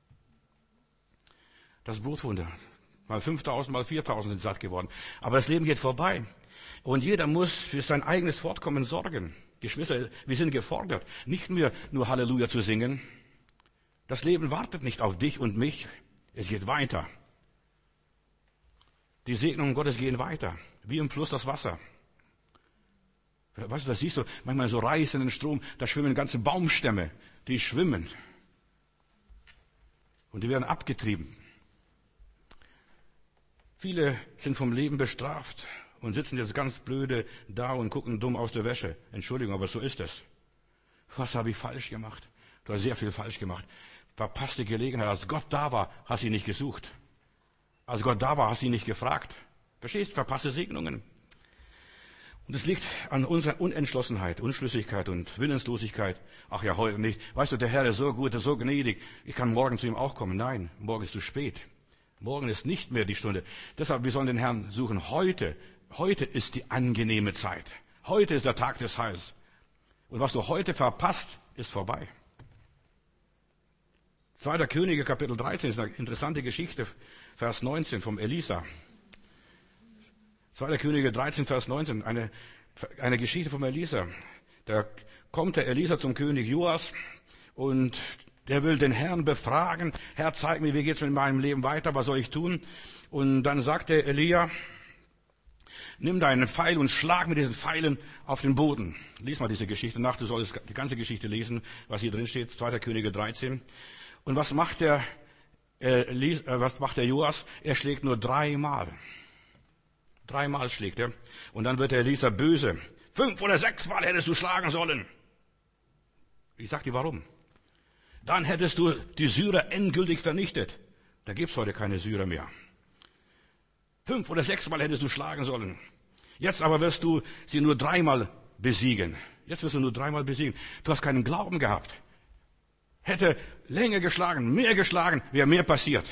Speaker 1: Das Brotwunder. Mal fünftausend, mal viertausend sind satt geworden. Aber das Leben geht vorbei. Und jeder muss für sein eigenes Fortkommen sorgen. Geschwister, wir sind gefordert, nicht mehr nur Halleluja zu singen. Das Leben wartet nicht auf dich und mich. Es geht weiter. Die Segnungen Gottes gehen weiter, wie im Fluss das Wasser. Weißt du, das siehst du manchmal so reißenden Strom, da schwimmen ganze Baumstämme, die schwimmen. Und die werden abgetrieben. Viele sind vom Leben bestraft und sitzen jetzt ganz blöde da und gucken dumm aus der Wäsche. Entschuldigung, aber so ist es. Was habe ich falsch gemacht? Du hast sehr viel falsch gemacht. Verpasste Gelegenheit. Als Gott da war, hast du ihn nicht gesucht. Als Gott da war, hast du ihn nicht gefragt. Verstehst? Verpasste Segnungen. Und es liegt an unserer Unentschlossenheit, Unschlüssigkeit und Willenslosigkeit. Ach ja, heute nicht. Weißt du, der Herr ist so gut, ist so gnädig. Ich kann morgen zu ihm auch kommen. Nein, morgen ist zu spät. Morgen ist nicht mehr die Stunde. Deshalb, wir sollen den Herrn suchen. Heute, heute ist die angenehme Zeit. Heute ist der Tag des Heils. Und was du heute verpasst, ist vorbei. Zweiter Könige, Kapitel dreizehn, ist eine interessante Geschichte, Vers neunzehn vom Elisa. Zweiter Könige dreizehn, Vers neunzehn, eine, eine Geschichte vom Elisa. Da kommt der Elisa zum König Joas und der will den Herrn befragen. Herr, zeig mir, wie geht's mit meinem Leben weiter, was soll ich tun? Und dann sagt der Elia, nimm deinen Pfeil und schlag mit diesen Pfeilen auf den Boden. Lies mal diese Geschichte nach, du solltest die ganze Geschichte lesen, was hier drin steht, Zweiter Könige dreizehn. Und was macht der, äh, was macht der Joas? Er schlägt nur dreimal. Dreimal schlägt er. Und dann wird der Elisa böse. Fünf oder sechsmal hättest du schlagen sollen. Ich sag dir warum. Dann hättest du die Syrer endgültig vernichtet. Da gibt's heute keine Syrer mehr. Fünf oder sechsmal hättest du schlagen sollen. Jetzt aber wirst du sie nur dreimal besiegen. Jetzt wirst du nur dreimal besiegen. Du hast keinen Glauben gehabt. Hätte länger geschlagen, mehr geschlagen, wäre mehr passiert.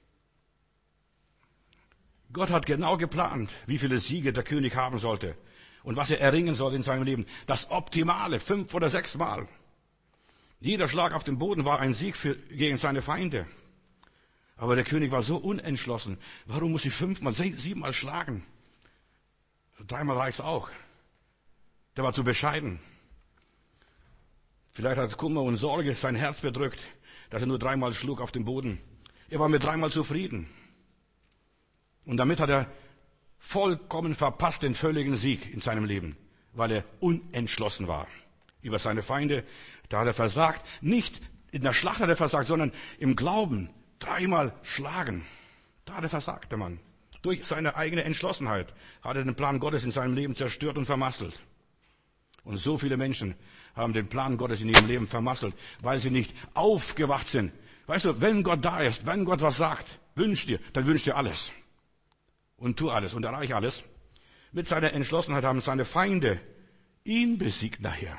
Speaker 1: Gott hat genau geplant, wie viele Siege der König haben sollte und was er erringen soll in seinem Leben. Das Optimale, fünf oder sechs Mal. Jeder Schlag auf den Boden war ein Sieg für, gegen seine Feinde. Aber der König war so unentschlossen. Warum muss ich fünfmal, siebenmal schlagen? Dreimal reicht's auch. Der war zu bescheiden. Vielleicht hat Kummer und Sorge sein Herz bedrückt, dass er nur dreimal schlug auf den Boden. Er war mit dreimal zufrieden. Und damit hat er vollkommen verpasst den völligen Sieg in seinem Leben, weil er unentschlossen war. Über seine Feinde, da hat er versagt. Nicht in der Schlacht hat er versagt, sondern im Glauben. Dreimal schlagen. Da hat er versagt, der Mann. Durch seine eigene Entschlossenheit hat er den Plan Gottes in seinem Leben zerstört und vermasselt. Und so viele Menschen haben den Plan Gottes in ihrem Leben vermasselt, weil sie nicht aufgewacht sind. Weißt du, wenn Gott da ist, wenn Gott was sagt, wünsch dir, dann wünsch dir alles. Und tu alles und erreich alles. Mit seiner Entschlossenheit haben seine Feinde ihn besiegt nachher.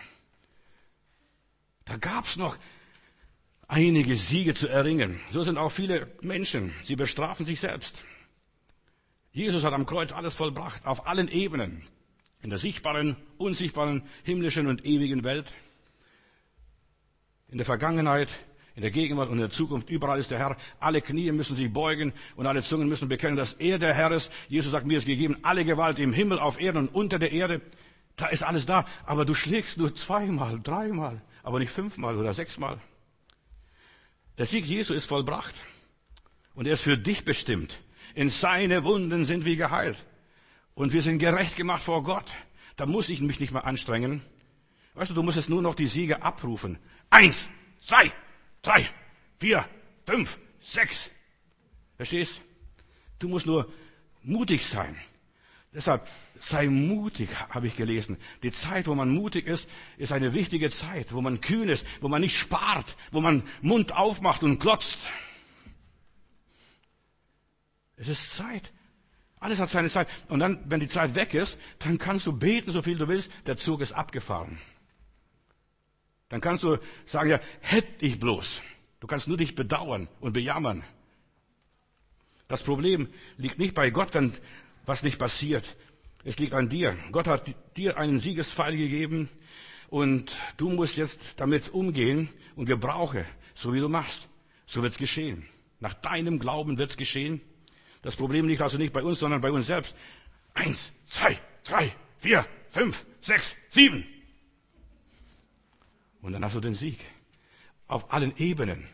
Speaker 1: Da gab's noch einige Siege zu erringen. So sind auch viele Menschen. Sie bestrafen sich selbst. Jesus hat am Kreuz alles vollbracht, auf allen Ebenen. In der sichtbaren, unsichtbaren, himmlischen und ewigen Welt. In der Vergangenheit, in der Gegenwart und in der Zukunft. Überall ist der Herr. Alle Knie müssen sich beugen und alle Zungen müssen bekennen, dass er der Herr ist. Jesus sagt, mir ist gegeben alle Gewalt im Himmel, auf Erden und unter der Erde. Da ist alles da. Aber du schlägst nur zweimal, dreimal, aber nicht fünfmal oder sechsmal. Der Sieg Jesu ist vollbracht. Und er ist für dich bestimmt. In seine Wunden sind wir geheilt. Und wir sind gerecht gemacht vor Gott. Da muss ich mich nicht mehr anstrengen. Weißt du, du musst jetzt nur noch die Siege abrufen. Eins, zwei, drei, vier, fünf, sechs. Verstehst? Du musst nur mutig sein. Deshalb, sei mutig, habe ich gelesen. Die Zeit, wo man mutig ist, ist eine wichtige Zeit, wo man kühn ist, wo man nicht spart, wo man Mund aufmacht und glotzt. Es ist Zeit. Alles hat seine Zeit. Und dann, wenn die Zeit weg ist, dann kannst du beten, so viel du willst. Der Zug ist abgefahren. Dann kannst du sagen, ja, hätte ich bloß. Du kannst nur dich bedauern und bejammern. Das Problem liegt nicht bei Gott, wenn was nicht passiert. Es liegt an dir. Gott hat dir einen Siegespfeil gegeben und du musst jetzt damit umgehen und gebrauche, so wie du machst. So wird's geschehen. Nach deinem Glauben wird's geschehen. Das Problem liegt also nicht bei uns, sondern bei uns selbst. Eins, zwei, drei, vier, fünf, sechs, sieben. Und dann hast du den Sieg. Auf allen Ebenen.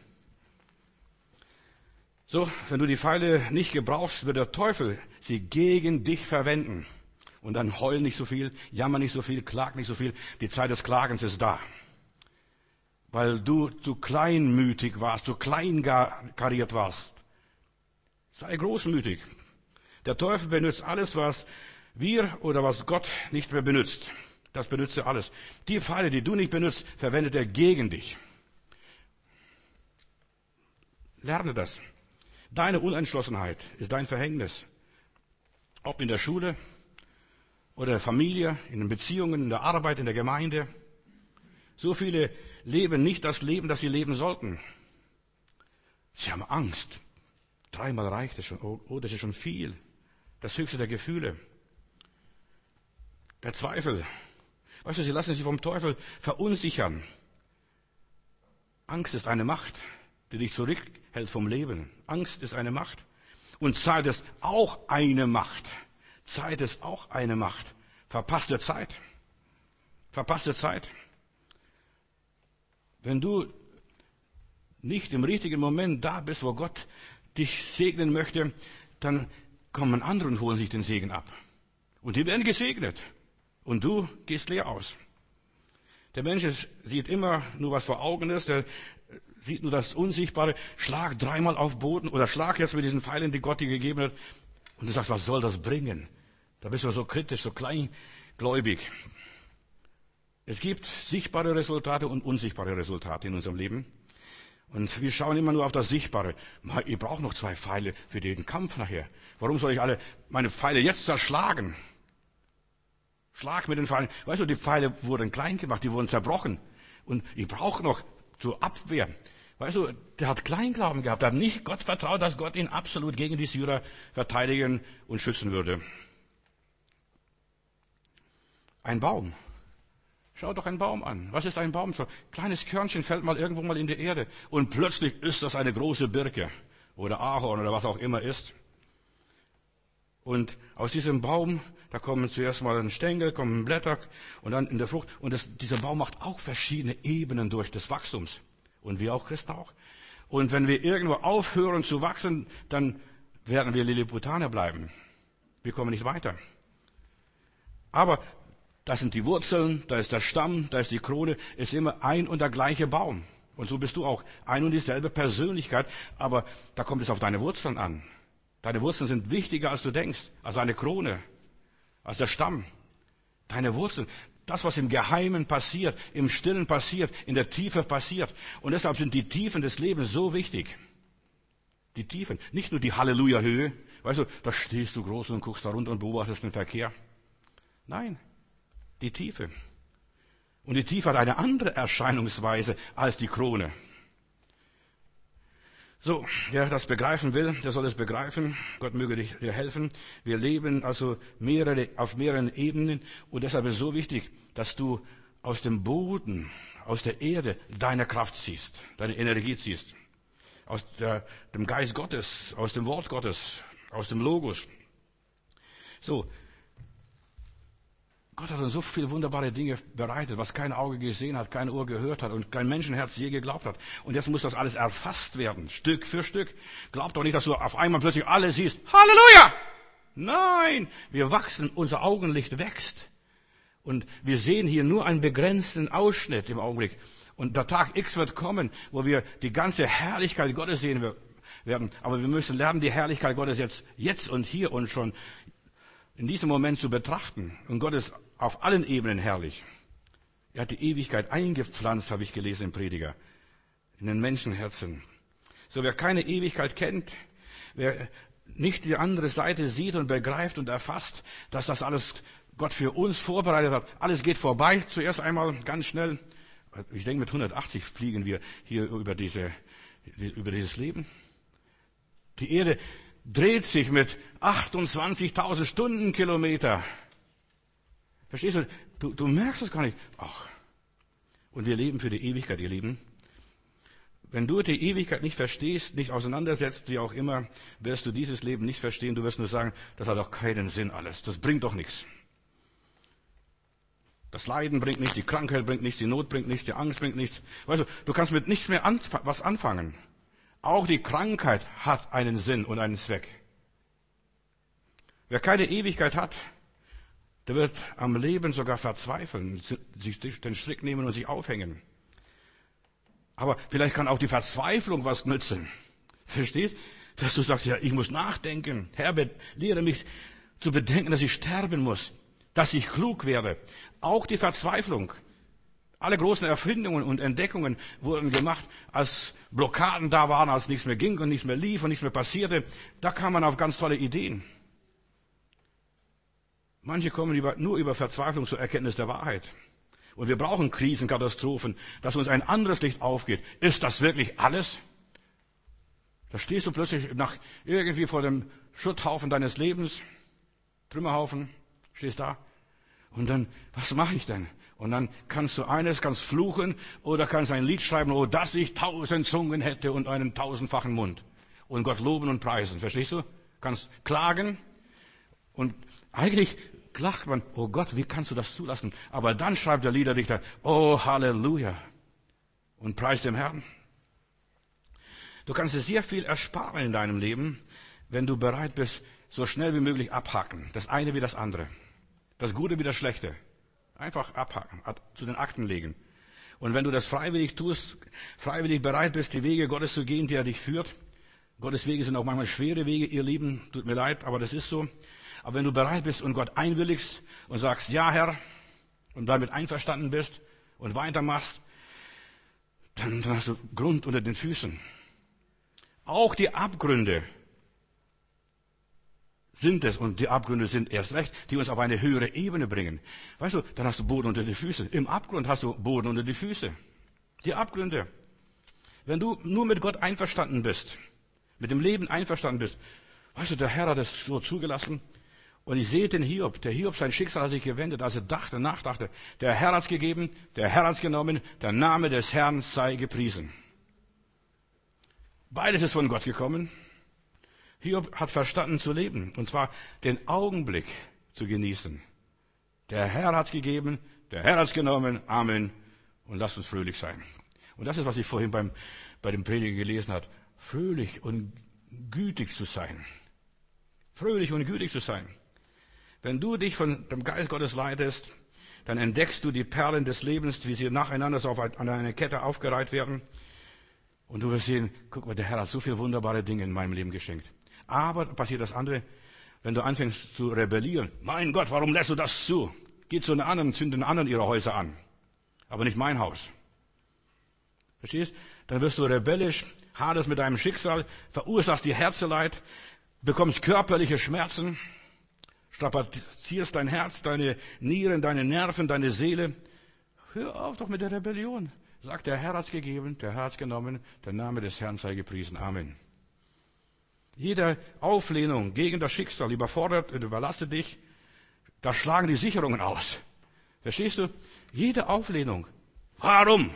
Speaker 1: So, wenn du die Pfeile nicht gebrauchst, wird der Teufel sie gegen dich verwenden. Und dann heul nicht so viel, jammer nicht so viel, klag nicht so viel. Die Zeit des Klagens ist da. Weil du zu kleinmütig warst, zu kleinkariert warst. Sei großmütig. Der Teufel benutzt alles, was wir oder was Gott nicht mehr benutzt. Das benutzt er alles. Die Pfeile, die du nicht benutzt, verwendet er gegen dich. Lerne das. Deine Unentschlossenheit ist dein Verhängnis. Ob in der Schule oder der Familie, in den Beziehungen, in der Arbeit, in der Gemeinde. So viele leben nicht das Leben, das sie leben sollten. Sie haben Angst. Dreimal reicht es schon. Oh, oh, das ist schon viel. Das höchste der Gefühle. Der Zweifel. Weißt du, sie lassen sich vom Teufel verunsichern. Angst ist eine Macht, die dich zurückhält vom Leben. Angst ist eine Macht. Und Zeit ist auch eine Macht. Zeit ist auch eine Macht. Verpasste Zeit. Verpasste Zeit. Wenn du nicht im richtigen Moment da bist, wo Gott dich segnen möchte, dann kommen andere und holen sich den Segen ab. Und die werden gesegnet. Und du gehst leer aus. Der Mensch ist, sieht immer nur, was vor Augen ist. Der sieht nur das Unsichtbare. Schlag dreimal auf Boden oder schlag jetzt mit diesen Pfeilen, die Gott dir gegeben hat. Und du sagst, was soll das bringen? Da bist du so kritisch, so kleingläubig. Es gibt sichtbare Resultate und unsichtbare Resultate in unserem Leben. Und wir schauen immer nur auf das Sichtbare. Ich brauche noch zwei Pfeile für den Kampf nachher. Warum soll ich alle meine Pfeile jetzt zerschlagen? Schlag mit den Pfeilen. Weißt du, die Pfeile wurden klein gemacht, die wurden zerbrochen. Und ich brauche noch zur Abwehr. Weißt du, der hat Kleinglauben gehabt. Der hat nicht Gott vertraut, dass Gott ihn absolut gegen die Syrer verteidigen und schützen würde. Ein Baum. Schau doch einen Baum an. Was ist ein Baum? So ein kleines Körnchen fällt mal irgendwo mal in die Erde. Und plötzlich ist das eine große Birke. Oder Ahorn oder was auch immer ist. Und aus diesem Baum, da kommen zuerst mal ein Stängel, kommen Blätter und dann in der Frucht. Und das, dieser Baum macht auch verschiedene Ebenen durch des Wachstums. Und wir auch Christen auch. Und wenn wir irgendwo aufhören zu wachsen, dann werden wir Lilliputaner bleiben. Wir kommen nicht weiter. Aber das sind die Wurzeln, da ist der Stamm, da ist die Krone, ist immer ein und der gleiche Baum. Und so bist du auch ein und dieselbe Persönlichkeit, aber da kommt es auf deine Wurzeln an. Deine Wurzeln sind wichtiger, als du denkst, als eine Krone, als der Stamm. Deine Wurzeln, das, was im Geheimen passiert, im Stillen passiert, in der Tiefe passiert. Und deshalb sind die Tiefen des Lebens so wichtig. Die Tiefen, nicht nur die Halleluja-Höhe. Weißt du, da stehst du groß und guckst da runter und beobachtest den Verkehr. Nein, die Tiefe. Und die Tiefe hat eine andere Erscheinungsweise als die Krone. So, wer das begreifen will, der soll es begreifen. Gott möge dir helfen. Wir leben also mehrere, auf mehreren Ebenen. Und deshalb ist es so wichtig, dass du aus dem Boden, aus der Erde deine Kraft ziehst, deine Energie ziehst. Aus der, dem Geist Gottes, aus dem Wort Gottes, aus dem Logos. So, Gott hat uns so viele wunderbare Dinge bereitet, was kein Auge gesehen hat, kein Ohr gehört hat und kein Menschenherz je geglaubt hat. Und jetzt muss das alles erfasst werden, Stück für Stück. Glaub doch nicht, dass du auf einmal plötzlich alles siehst. Halleluja! Nein, wir wachsen, unser Augenlicht wächst. Und wir sehen hier nur einen begrenzten Ausschnitt im Augenblick. Und der Tag X wird kommen, wo wir die ganze Herrlichkeit Gottes sehen werden. Aber wir müssen lernen, die Herrlichkeit Gottes jetzt, jetzt und hier und schon in diesem Moment zu betrachten. Und Gott ist auf allen Ebenen herrlich. Er hat die Ewigkeit eingepflanzt, habe ich gelesen im Prediger, in den Menschenherzen. So, wer keine Ewigkeit kennt, wer nicht die andere Seite sieht und begreift und erfasst, dass das alles Gott für uns vorbereitet hat, alles geht vorbei, zuerst einmal ganz schnell. Ich denke, mit hundertachtzig fliegen wir hier über diese, über dieses Leben. Die Erde dreht sich mit achtundzwanzigtausend Stundenkilometer. Verstehst du? du? Du merkst es gar nicht. Ach. Und wir leben für die Ewigkeit, ihr Lieben. Wenn du die Ewigkeit nicht verstehst, nicht auseinandersetzt, wie auch immer, wirst du dieses Leben nicht verstehen. Du wirst nur sagen, das hat doch keinen Sinn alles. Das bringt doch nichts. Das Leiden bringt nichts, die Krankheit bringt nichts, die Not bringt nichts, die Angst bringt nichts. Weißt du, du kannst mit nichts mehr anf- was anfangen. Auch die Krankheit hat einen Sinn und einen Zweck. Wer keine Ewigkeit hat, der wird am Leben sogar verzweifeln, sich den Strick nehmen und sich aufhängen. Aber vielleicht kann auch die Verzweiflung was nützen. Verstehst? Dass du sagst, ja, ich muss nachdenken. Herr, lehre mich zu bedenken, dass ich sterben muss, dass ich klug werde. Auch die Verzweiflung. Alle großen Erfindungen und Entdeckungen wurden gemacht, als Blockaden da waren, als nichts mehr ging und nichts mehr lief und nichts mehr passierte. Da kam man auf ganz tolle Ideen. Manche kommen über, nur über Verzweiflung zur Erkenntnis der Wahrheit. Und wir brauchen Krisen, Katastrophen, dass uns ein anderes Licht aufgeht. Ist das wirklich alles? Da stehst du plötzlich nach irgendwie vor dem Schutthaufen deines Lebens, Trümmerhaufen, stehst da. Und dann, was mache ich denn? Und dann kannst du eines, kannst fluchen oder kannst ein Lied schreiben, oh, dass ich tausend Zungen hätte und einen tausendfachen Mund. Und Gott loben und preisen, verstehst du? Kannst klagen und eigentlich klagt man, oh Gott, wie kannst du das zulassen? Aber dann schreibt der Liederdichter, oh Halleluja, und preist dem Herrn. Du kannst dir sehr viel ersparen in deinem Leben, wenn du bereit bist, so schnell wie möglich abhaken. Das eine wie das andere. Das Gute wie das Schlechte. Einfach abhaken, zu den Akten legen. Und wenn du das freiwillig tust, freiwillig bereit bist, die Wege Gottes zu gehen, die er dich führt. Gottes Wege sind auch manchmal schwere Wege, ihr Lieben. Tut mir leid, aber das ist so. Aber wenn du bereit bist und Gott einwilligst und sagst, ja Herr, und damit einverstanden bist und weitermachst, dann, dann hast du Grund unter den Füßen. Auch die Abgründe sind es, und die Abgründe sind erst recht, die uns auf eine höhere Ebene bringen. Weißt du, dann hast du Boden unter die Füße. Im Abgrund hast du Boden unter die Füße. Die Abgründe. Wenn du nur mit Gott einverstanden bist, mit dem Leben einverstanden bist, weißt du, der Herr hat es so zugelassen. Und ich sehe den Hiob. Der Hiob, sein Schicksal hat sich gewendet, als er dachte, nachdachte. Der Herr hat's gegeben, der Herr hat's genommen, der Name des Herrn sei gepriesen. Beides ist von Gott gekommen. Hiob hat verstanden zu leben, und zwar den Augenblick zu genießen. Der Herr hat's gegeben, der Herr hat's genommen, Amen, und lasst uns fröhlich sein. Und das ist, was ich vorhin beim, bei dem Prediger gelesen habe. Fröhlich und gütig zu sein. Fröhlich und gütig zu sein. Wenn du dich von dem Geist Gottes leitest, dann entdeckst du die Perlen des Lebens, wie sie nacheinander so an eine Kette aufgereiht werden. Und du wirst sehen, guck mal, der Herr hat so viele wunderbare Dinge in meinem Leben geschenkt. Aber passiert das andere, wenn du anfängst zu rebellieren. Mein Gott, warum lässt du das zu? Geh zu den anderen, zünd den anderen ihre Häuser an. Aber nicht mein Haus. Verstehst? Dann wirst du rebellisch, haderst mit deinem Schicksal, verursachst dir Herzeleid, bekommst körperliche Schmerzen. strapazierst dein Herz, deine Nieren, deine Nerven, deine Seele. Hör auf doch mit der Rebellion. Sag, der Herr hat's gegeben, der Herr hat's genommen, der Name des Herrn sei gepriesen. Amen. Jede Auflehnung gegen das Schicksal überfordert und überlastet dich. Da schlagen die Sicherungen aus. Verstehst du? Jede Auflehnung. Warum?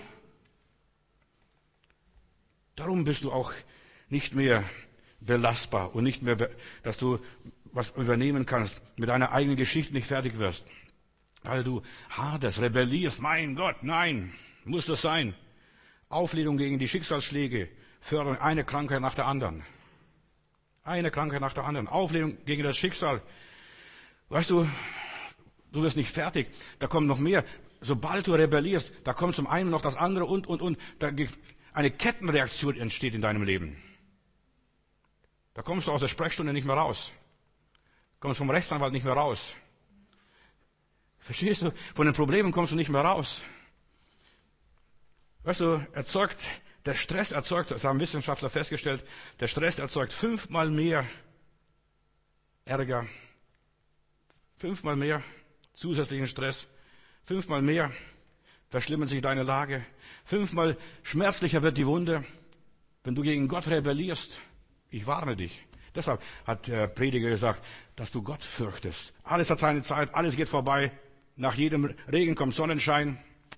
Speaker 1: Darum bist du auch nicht mehr belastbar und nicht mehr, dass du was übernehmen kannst, mit deiner eigenen Geschichte nicht fertig wirst. Weil du haderst, rebellierst. Mein Gott, nein, muss das sein. Auflehnung gegen die Schicksalsschläge fördern eine Krankheit nach der anderen. Eine Krankheit nach der anderen. Auflehnung gegen das Schicksal. Weißt du, du wirst nicht fertig. Da kommt noch mehr. Sobald du rebellierst, da kommt zum einen noch das andere und, und, und. Da eine Kettenreaktion entsteht in deinem Leben. Da kommst du aus der Sprechstunde nicht mehr raus. Kommst vom Rechtsanwalt nicht mehr raus. Verstehst du? Von den Problemen kommst du nicht mehr raus. Weißt du, erzeugt, der Stress erzeugt, das haben Wissenschaftler festgestellt, der Stress erzeugt fünfmal mehr Ärger, fünfmal mehr zusätzlichen Stress, fünfmal mehr verschlimmert sich deine Lage, fünfmal schmerzlicher wird die Wunde, wenn du gegen Gott rebellierst. Ich warne dich. Deshalb hat der Prediger gesagt, dass du Gott fürchtest. Alles hat seine Zeit, alles geht vorbei. Nach jedem Regen kommt Sonnenschein.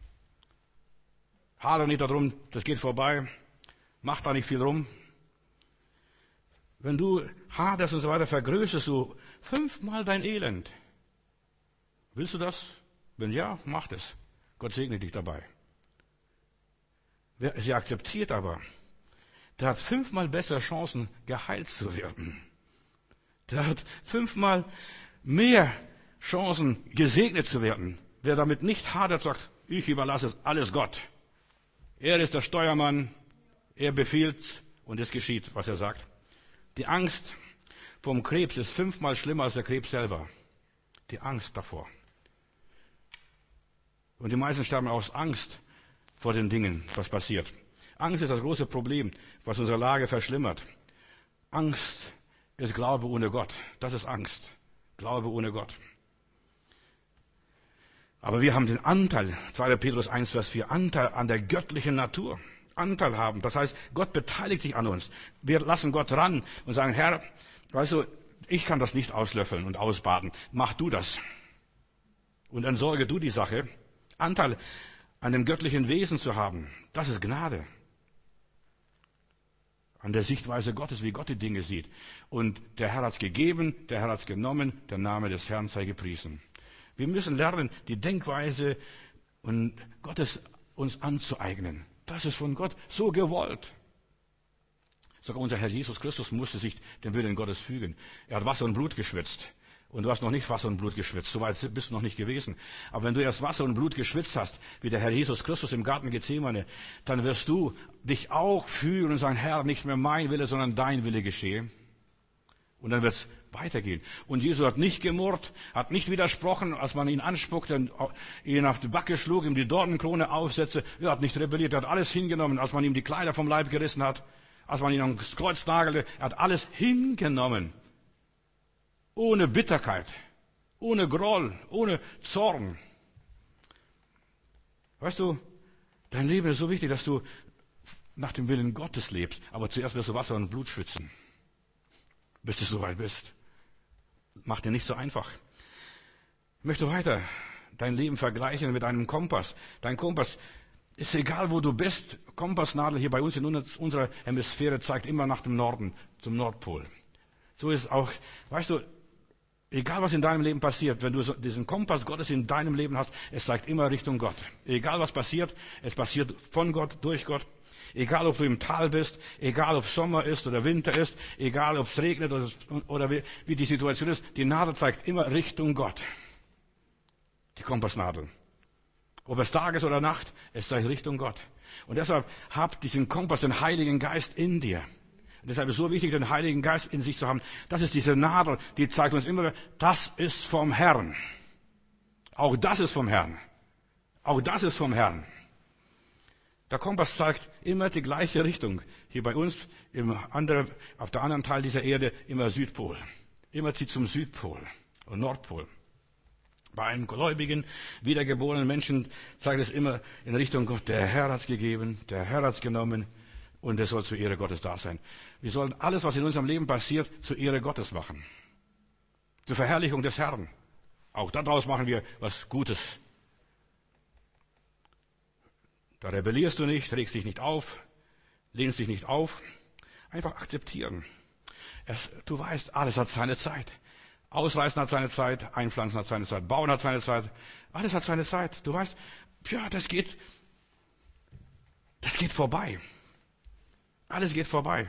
Speaker 1: Hadere nicht darum, das geht vorbei. Mach da nicht viel rum. Wenn du haderst und so weiter, vergrößerst du fünfmal dein Elend. Willst du das? Wenn ja, mach es. Gott segne dich dabei. Wer sie akzeptiert aber, der hat fünfmal bessere Chancen, geheilt zu werden. Der hat fünfmal mehr Chancen, gesegnet zu werden. Wer damit nicht hadert, sagt, ich überlasse es alles Gott. Er ist der Steuermann, er befiehlt und es geschieht, was er sagt. Die Angst vom Krebs ist fünfmal schlimmer als der Krebs selber. Die Angst davor. Und die meisten sterben aus Angst vor den Dingen, was passiert. Angst ist das große Problem, was unsere Lage verschlimmert. Angst ist Glaube ohne Gott. Das ist Angst. Glaube ohne Gott. Aber wir haben den Anteil, zweiter Petrus eins, Vers vier, Anteil an der göttlichen Natur. Anteil haben. Das heißt, Gott beteiligt sich an uns. Wir lassen Gott ran und sagen, Herr, weißt du, ich kann das nicht auslöffeln und ausbaden. Mach du das. Und entsorge du die Sache. Anteil an dem göttlichen Wesen zu haben, das ist Gnade. An der Sichtweise Gottes, wie Gott die Dinge sieht. Und der Herr hat's gegeben, der Herr hat's genommen, der Name des Herrn sei gepriesen. Wir müssen lernen, die Denkweise und Gottes uns anzueignen. Das ist von Gott so gewollt. Sogar unser Herr Jesus Christus musste sich dem Willen Gottes fügen. Er hat Wasser und Blut geschwitzt. Und du hast noch nicht Wasser und Blut geschwitzt. So weit bist du noch nicht gewesen. Aber wenn du erst Wasser und Blut geschwitzt hast, wie der Herr Jesus Christus im Garten Gethsemane, dann wirst du dich auch fühlen und sagen, Herr, nicht mehr mein Wille, sondern dein Wille geschehe. Und dann wird's weitergehen. Und Jesus hat nicht gemurrt, hat nicht widersprochen, als man ihn anspuckte und ihn auf die Backe schlug, ihm die Dornenkrone aufsetzte. Er hat nicht rebelliert, er hat alles hingenommen, als man ihm die Kleider vom Leib gerissen hat, als man ihn ans Kreuz nagelte. Er hat alles hingenommen. Ohne Bitterkeit, ohne Groll, ohne Zorn. Weißt du, dein Leben ist so wichtig, dass du nach dem Willen Gottes lebst. Aber zuerst wirst du Wasser und Blut schwitzen, bis du soweit bist. Mach dir nicht so einfach. Ich möchte weiter dein Leben vergleichen mit einem Kompass. Dein Kompass ist egal, wo du bist. Kompassnadel hier bei uns in unserer Hemisphäre zeigt immer nach dem Norden, zum Nordpol. So ist auch, weißt du, egal was in deinem Leben passiert, wenn du diesen Kompass Gottes in deinem Leben hast, es zeigt immer Richtung Gott. Egal was passiert, es passiert von Gott, durch Gott. Egal ob du im Tal bist, egal ob Sommer ist oder Winter ist, egal ob es regnet oder, oder wie, wie die Situation ist, die Nadel zeigt immer Richtung Gott. Die Kompassnadel. Ob es Tag ist oder Nacht, es zeigt Richtung Gott. Und deshalb hab diesen Kompass, den Heiligen Geist in dir. Und deshalb ist es so wichtig, den Heiligen Geist in sich zu haben. Das ist diese Nadel, die zeigt uns immer, das ist vom Herrn. Auch das ist vom Herrn. Auch das ist vom Herrn. Der Kompass zeigt immer die gleiche Richtung. Hier bei uns, im anderen, auf der anderen Teil dieser Erde, immer Südpol. Immer zieht zum Südpol. und Nordpol. Bei einem gläubigen, wiedergeborenen Menschen zeigt es immer in Richtung Gott. Der Herr hat's gegeben, der Herr hat's genommen und es soll zur Ehre Gottes da sein. Wir sollen alles, was in unserem Leben passiert, zur Ehre Gottes machen. Zur Verherrlichung des Herrn. Auch daraus machen wir was Gutes. Da rebellierst du nicht, regst dich nicht auf, lehnst dich nicht auf. Einfach akzeptieren. Es, du weißt, alles hat seine Zeit. Ausreißen hat seine Zeit, Einpflanzen hat seine Zeit, Bauen hat seine Zeit. Alles hat seine Zeit. Du weißt, ja, das geht, das geht vorbei. Alles geht vorbei.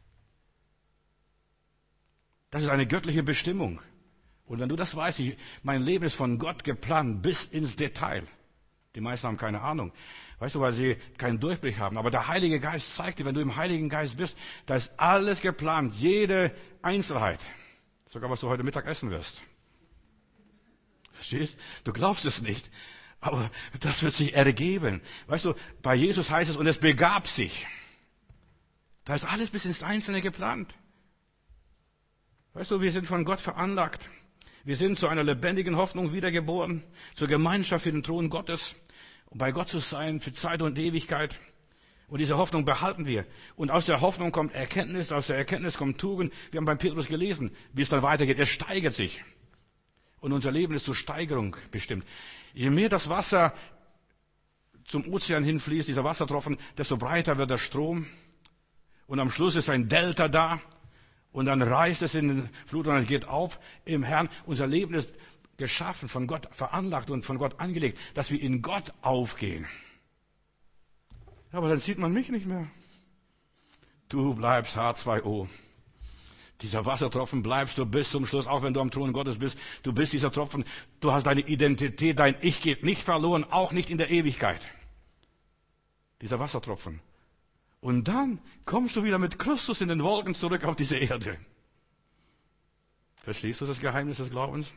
Speaker 1: Das ist eine göttliche Bestimmung. Und wenn du das weißt, ich, mein Leben ist von Gott geplant bis ins Detail. Die meisten haben keine Ahnung. Weißt du, weil sie keinen Durchblick haben. Aber der Heilige Geist zeigt dir, wenn du im Heiligen Geist bist, da ist alles geplant. Jede Einzelheit. Sogar was du heute Mittag essen wirst. Verstehst? Du glaubst es nicht. Aber das wird sich ergeben. Weißt du, bei Jesus heißt es, und es begab sich. Da ist alles bis ins Einzelne geplant. Weißt du, wir sind von Gott veranlagt. Wir sind zu einer lebendigen Hoffnung wiedergeboren, zur Gemeinschaft für den Thron Gottes, um bei Gott zu sein für Zeit und Ewigkeit. Und diese Hoffnung behalten wir. Und aus der Hoffnung kommt Erkenntnis, aus der Erkenntnis kommt Tugend. Wir haben beim Petrus gelesen, wie es dann weitergeht. Er steigert sich. Und unser Leben ist zur Steigerung bestimmt. Je mehr das Wasser zum Ozean hinfließt, dieser Wassertropfen, desto breiter wird der Strom. Und am Schluss ist ein Delta da. Und dann reißt es in den Flut und es geht auf im Herrn. Unser Leben ist geschaffen, von Gott veranlagt und von Gott angelegt, dass wir in Gott aufgehen. Ja, aber dann sieht man mich nicht mehr. Du bleibst H zwei O. Dieser Wassertropfen bleibst du bis zum Schluss, auch wenn du am Thron Gottes bist. Du bist dieser Tropfen. Du hast deine Identität, dein Ich geht nicht verloren, auch nicht in der Ewigkeit. Dieser Wassertropfen. Und dann kommst du wieder mit Christus in den Wolken zurück auf diese Erde. Verstehst du das Geheimnis des Glaubens?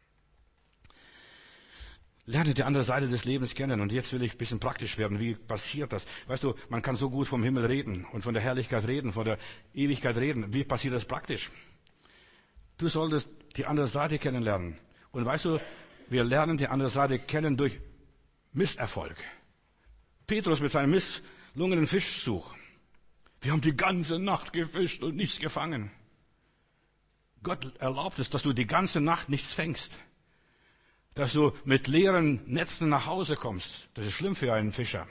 Speaker 1: Lerne die andere Seite des Lebens kennen. Und jetzt will ich ein bisschen praktisch werden. Wie passiert das? Weißt du, man kann so gut vom Himmel reden und von der Herrlichkeit reden, von der Ewigkeit reden. Wie passiert das praktisch? Du solltest die andere Seite kennenlernen. Und weißt du, wir lernen die andere Seite kennen durch Misserfolg. Petrus mit seinem misslungenen Fischsuch. Wir haben die ganze Nacht gefischt und nichts gefangen. Gott erlaubt es, dass du die ganze Nacht nichts fängst. Dass du mit leeren Netzen nach Hause kommst. Das ist schlimm für einen Fischer.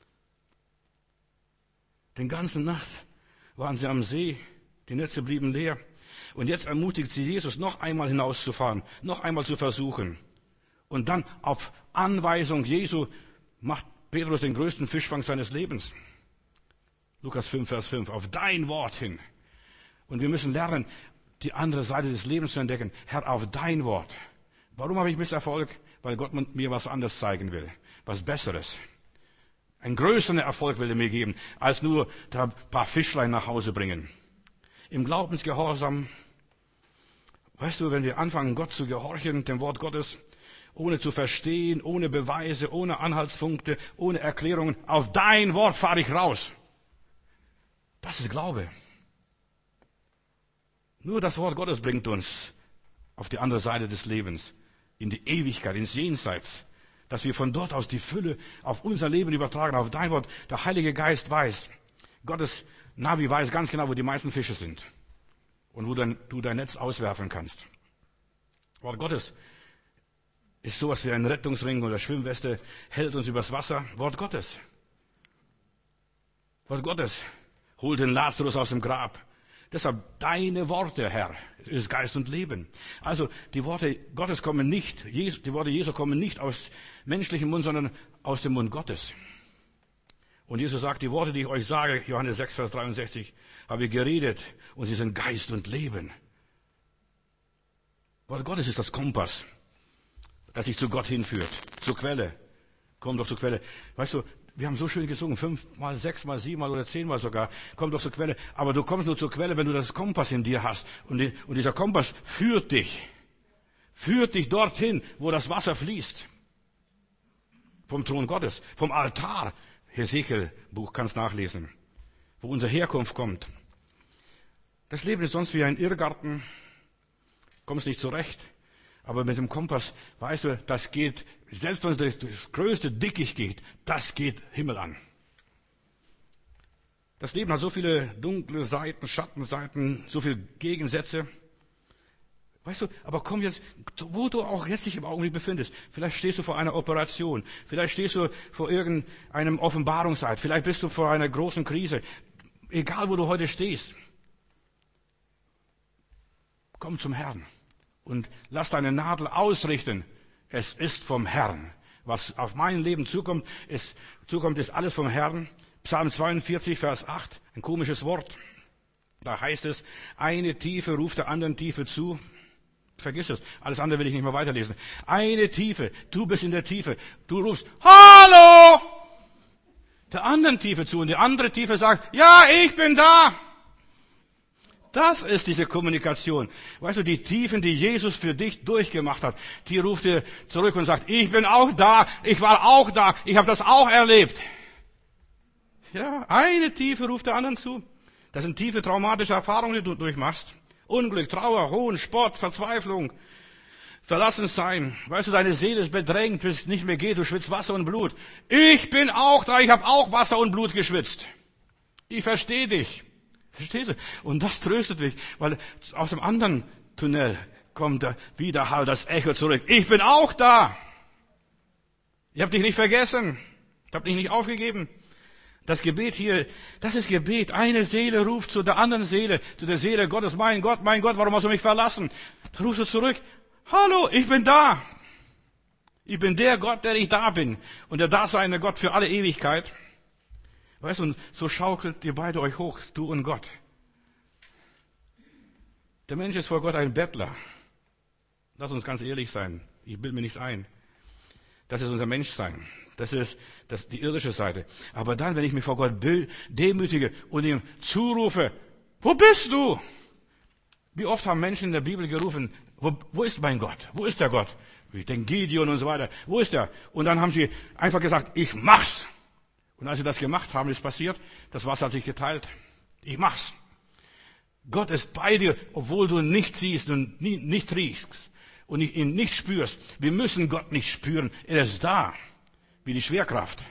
Speaker 1: Den ganzen Nacht waren sie am See, die Netze blieben leer. Und jetzt ermutigt sie Jesus, noch einmal hinauszufahren, noch einmal zu versuchen. Und dann auf Anweisung Jesu macht Petrus den größten Fischfang seines Lebens. Lukas fünf, Vers fünf, auf dein Wort hin. Und wir müssen lernen, die andere Seite des Lebens zu entdecken. Herr, auf dein Wort. Warum habe ich Misserfolg? Weil Gott mir was anderes zeigen will. Was Besseres. Einen größeren Erfolg will er mir geben, als nur da ein paar Fischlein nach Hause bringen. Im Glaubensgehorsam, weißt du, wenn wir anfangen, Gott zu gehorchen, dem Wort Gottes, ohne zu verstehen, ohne Beweise, ohne Anhaltspunkte, ohne Erklärungen, auf dein Wort fahre ich raus. Das ist Glaube. Nur das Wort Gottes bringt uns auf die andere Seite des Lebens, in die Ewigkeit, ins Jenseits, dass wir von dort aus die Fülle auf unser Leben übertragen, auf dein Wort. Der Heilige Geist weiß, Gottes Navi weiß ganz genau, wo die meisten Fische sind und wo dann du dein Netz auswerfen kannst. Wort Gottes ist sowas wie ein Rettungsring oder Schwimmweste, hält uns übers Wasser. Wort Gottes. Wort Gottes holt den Lazarus aus dem Grab. Deshalb deine Worte, Herr, ist Geist und Leben. Also die Worte Gottes kommen nicht, die Worte Jesu kommen nicht aus menschlichem Mund, sondern aus dem Mund Gottes. Und Jesus sagt, die Worte, die ich euch sage, Johannes sechs, Vers dreiundsechzig, habe ich geredet und sie sind Geist und Leben. Wort Gottes ist das Kompass, das sich zu Gott hinführt, zur Quelle. Komm doch zur Quelle. Weißt du, wir haben so schön gesungen, fünfmal, sechsmal, siebenmal oder zehnmal sogar. Komm doch zur Quelle. Aber du kommst nur zur Quelle, wenn du das Kompass in dir hast. Und, die, und dieser Kompass führt dich. Führt dich dorthin, wo das Wasser fließt. Vom Thron Gottes, vom Altar. Hesekiel-Buch kannst nachlesen. Wo unsere Herkunft kommt. Das Leben ist sonst wie ein Irrgarten. Kommst nicht zurecht. Aber mit dem Kompass, weißt du, das geht, selbst wenn es durch das größte Dickicht geht, das geht Himmel an. Das Leben hat so viele dunkle Seiten, Schattenseiten, so viele Gegensätze. Weißt du, aber komm jetzt, wo du auch jetzt dich im Augenblick befindest. Vielleicht stehst du vor einer Operation. Vielleicht stehst du vor irgendeinem Offenbarungszeit. Vielleicht bist du vor einer großen Krise. Egal, wo du heute stehst. Komm zum Herrn und lass deine Nadel ausrichten. Es ist vom Herrn. Was auf mein Leben zukommt, ist, zukommt, ist alles vom Herrn. Psalm zweiundvierzig, Vers acht, ein komisches Wort. Da heißt es, eine Tiefe ruft der anderen Tiefe zu. Vergiss es, alles andere will ich nicht mehr weiterlesen. Eine Tiefe, du bist in der Tiefe. Du rufst, Hallo! Der anderen Tiefe zu und die andere Tiefe sagt, ja, ich bin da. Das ist diese Kommunikation. Weißt du, die Tiefen, die Jesus für dich durchgemacht hat, die ruft dir zurück und sagt, ich bin auch da, ich war auch da, ich habe das auch erlebt. Ja, eine Tiefe ruft der anderen zu. Das sind tiefe traumatische Erfahrungen, die du durchmachst. Unglück, Trauer, Hohn, Spott, Verzweiflung, Verlassensein. Weißt du, deine Seele ist bedrängt, bis es nicht mehr geht. Du schwitzt Wasser und Blut. Ich bin auch da, ich habe auch Wasser und Blut geschwitzt. Ich verstehe dich. Verstehst du? Und das tröstet mich, weil aus dem anderen Tunnel kommt der Widerhall, das Echo zurück. Ich bin auch da. Ich habe dich nicht vergessen. Ich habe dich nicht aufgegeben. Das Gebet hier, das ist Gebet. Eine Seele ruft zu der anderen Seele, zu der Seele Gottes. Mein Gott, mein Gott, warum hast du mich verlassen? Da rufst du zurück. Hallo, ich bin da. Ich bin der Gott, der ich da bin. Und der daseinende Gott für alle Ewigkeit. Weißt du, und so schaukelt ihr beide euch hoch, du und Gott. Der Mensch ist vor Gott ein Bettler. Lass uns ganz ehrlich sein. Ich bilde mir nichts ein. Das ist unser Menschsein. Das ist das, die irdische Seite. Aber dann, wenn ich mich vor Gott demütige und ihm zurufe, wo bist du? Wie oft haben Menschen in der Bibel gerufen, wo, wo ist mein Gott? Wo ist der Gott? Ich denke Gideon und so weiter. Wo ist er? Und dann haben sie einfach gesagt, ich mach's. Und als sie das gemacht haben, ist passiert, das Wasser hat sich geteilt. Ich mach's. Gott ist bei dir, obwohl du nicht siehst und nie, nicht riechst und ihn nicht spürst. Wir müssen Gott nicht spüren. Er ist da, wie die Schwerkraft.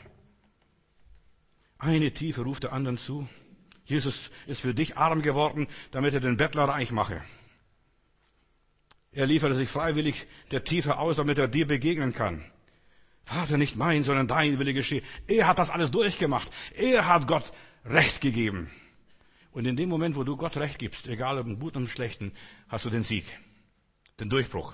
Speaker 1: Eine Tiefe ruft der anderen zu. Jesus ist für dich arm geworden, damit er den Bettler reich mache. Er lieferte sich freiwillig der Tiefe aus, damit er dir begegnen kann. Vater, nicht mein, sondern dein Wille geschehe. Er hat das alles durchgemacht. Er hat Gott Recht gegeben. Und in dem Moment, wo du Gott Recht gibst, egal ob im Guten oder im Schlechten, hast du den Sieg, den Durchbruch.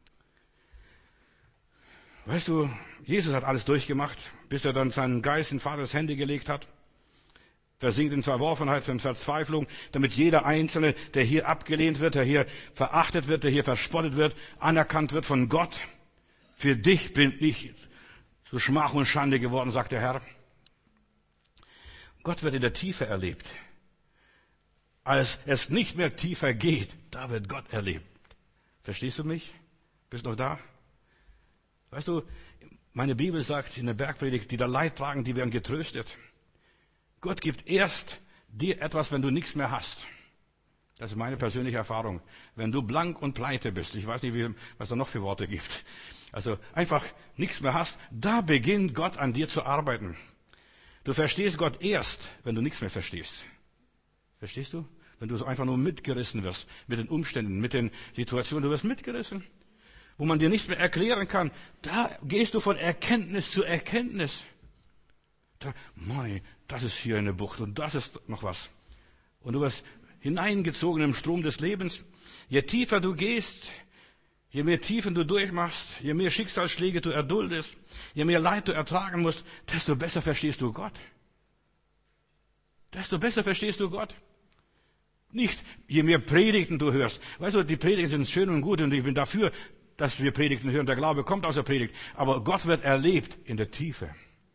Speaker 1: Weißt du, Jesus hat alles durchgemacht, bis er dann seinen Geist in Vaters Hände gelegt hat. Versinkt in Verworfenheit und Verzweiflung, damit jeder Einzelne, der hier abgelehnt wird, der hier verachtet wird, der hier verspottet wird, anerkannt wird von Gott. Für dich bin ich zu Schmach und Schande geworden, sagt der Herr. Gott wird in der Tiefe erlebt. Als es nicht mehr tiefer geht, da wird Gott erlebt. Verstehst du mich? Bist du noch da? Weißt du, meine Bibel sagt in der Bergpredigt, die da Leid tragen, die werden getröstet. Gott gibt erst dir etwas, wenn du nichts mehr hast. Das ist meine persönliche Erfahrung. Wenn du blank und pleite bist, ich weiß nicht, wie, was da noch für Worte gibt. Also einfach nichts mehr hast, da beginnt Gott an dir zu arbeiten. Du verstehst Gott erst, wenn du nichts mehr verstehst. Verstehst du? Wenn du so einfach nur mitgerissen wirst mit den Umständen, mit den Situationen, du wirst mitgerissen, wo man dir nichts mehr erklären kann. Da gehst du von Erkenntnis zu Erkenntnis. Da, mei, das ist hier eine Bucht und das ist noch was. Und du wirst hineingezogen im Strom des Lebens. Je tiefer du gehst, je mehr Tiefen du durchmachst, je mehr Schicksalsschläge du erduldest, je mehr Leid du ertragen musst, desto besser verstehst du Gott. Desto besser verstehst du Gott. Nicht, je mehr Predigten du hörst. Weißt du, die Predigten sind schön und gut und ich bin dafür, dass wir Predigten hören. Der Glaube kommt aus der Predigt. Aber Gott wird erlebt in der Tiefe.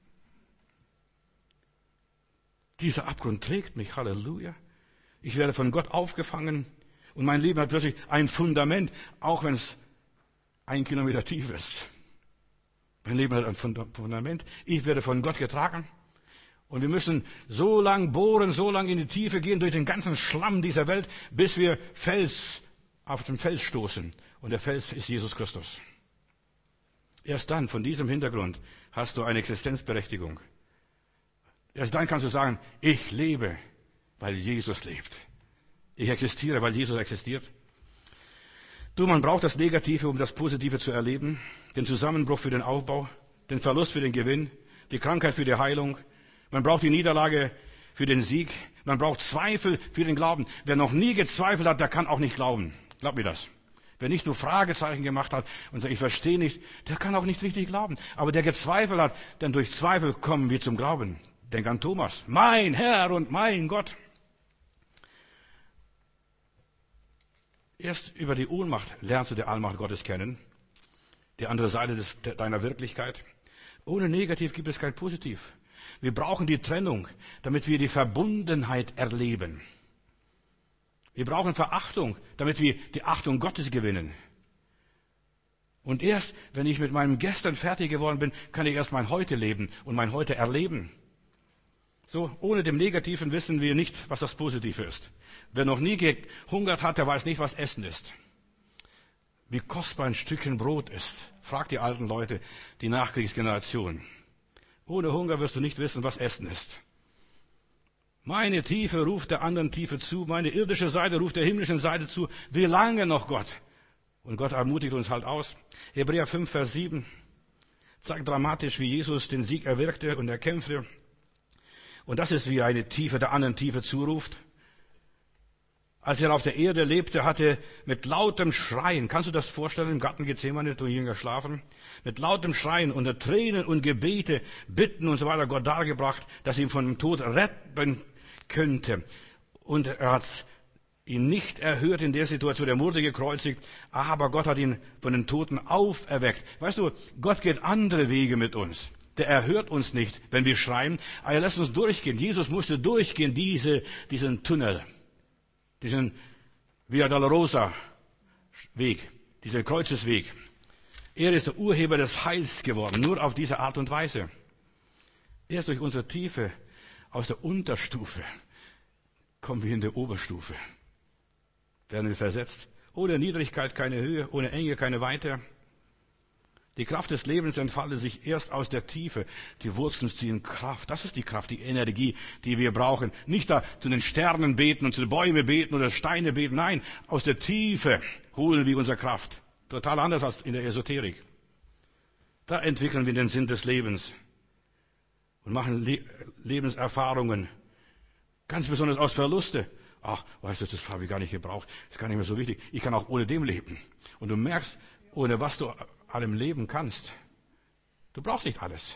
Speaker 1: Dieser Abgrund trägt mich, Halleluja. Ich werde von Gott aufgefangen und mein Leben hat plötzlich ein Fundament, auch wenn es ein Kilometer tief ist. Mein Leben hat ein Fundament. Ich werde von Gott getragen. Und wir müssen so lang bohren, so lang in die Tiefe gehen, durch den ganzen Schlamm dieser Welt, bis wir Fels auf den Fels stoßen. Und der Fels ist Jesus Christus. Erst dann, von diesem Hintergrund, hast du eine Existenzberechtigung. Erst dann kannst du sagen, ich lebe, weil Jesus lebt. Ich existiere, weil Jesus existiert. Du, man braucht das Negative, um das Positive zu erleben. Den Zusammenbruch für den Aufbau, den Verlust für den Gewinn, die Krankheit für die Heilung. Man braucht die Niederlage für den Sieg. Man braucht Zweifel für den Glauben. Wer noch nie gezweifelt hat, der kann auch nicht glauben. Glaub mir das. Wer nicht nur Fragezeichen gemacht hat und sagt, ich verstehe nicht, der kann auch nicht richtig glauben. Aber der gezweifelt hat, denn durch Zweifel kommen wir zum Glauben. Denk an Thomas. Mein Herr und mein Gott. Erst über die Ohnmacht lernst du die Allmacht Gottes kennen. Die andere Seite des, deiner Wirklichkeit. Ohne Negativ gibt es kein Positiv. Wir brauchen die Trennung, damit wir die Verbundenheit erleben. Wir brauchen Verachtung, damit wir die Achtung Gottes gewinnen. Und erst, wenn ich mit meinem Gestern fertig geworden bin, kann ich erst mein Heute leben und mein Heute erleben. So, ohne dem Negativen wissen wir nicht, was das Positive ist. Wer noch nie gehungert hat, der weiß nicht, was Essen ist. Wie kostbar ein Stückchen Brot ist. Frag die alten Leute, die Nachkriegsgeneration. Ohne Hunger wirst du nicht wissen, was Essen ist. Meine Tiefe ruft der anderen Tiefe zu, meine irdische Seite ruft der himmlischen Seite zu. Wie lange noch, Gott? Und Gott ermutigt uns halt aus. Hebräer fünf, Vers sieben zeigt dramatisch, wie Jesus den Sieg erwirkte und erkämpfte. Und das ist, wie eine Tiefe der anderen Tiefe zuruft. Als er auf der Erde lebte, hatte mit lautem Schreien, kannst du das vorstellen, im Garten Gethsemane, du Jünger schlafen, mit lautem Schreien unter Tränen und Gebete, Bitten und so weiter Gott dargebracht, dass ihn von dem Tod retten könnte. Und er hat ihn nicht erhört in der Situation, er wurde gekreuzigt, aber Gott hat ihn von den Toten auferweckt. Weißt du, Gott geht andere Wege mit uns. Der erhört uns nicht, wenn wir schreien, aber er lässt uns durchgehen. Jesus musste durchgehen, diese, diesen Tunnel, diesen Via Dolorosa Weg, diesen Kreuzesweg. Er ist der Urheber des Heils geworden, nur auf diese Art und Weise. Erst durch unsere Tiefe, aus der Unterstufe, kommen wir in die Oberstufe. Werden wir versetzt. Ohne Niedrigkeit keine Höhe, ohne Enge keine Weite. Die Kraft des Lebens entfaltet sich erst aus der Tiefe. Die Wurzeln ziehen Kraft. Das ist die Kraft, die Energie, die wir brauchen. Nicht da zu den Sternen beten und zu den Bäumen beten oder Steine beten. Nein, aus der Tiefe holen wir unsere Kraft. Total anders als in der Esoterik. Da entwickeln wir den Sinn des Lebens und machen Le- Lebenserfahrungen. Ganz besonders aus Verluste. Ach, weißt du, das habe ich gar nicht gebraucht. Das ist gar nicht mehr so wichtig. Ich kann auch ohne dem leben. Und du merkst, ohne was du allem leben kannst. Du brauchst nicht alles.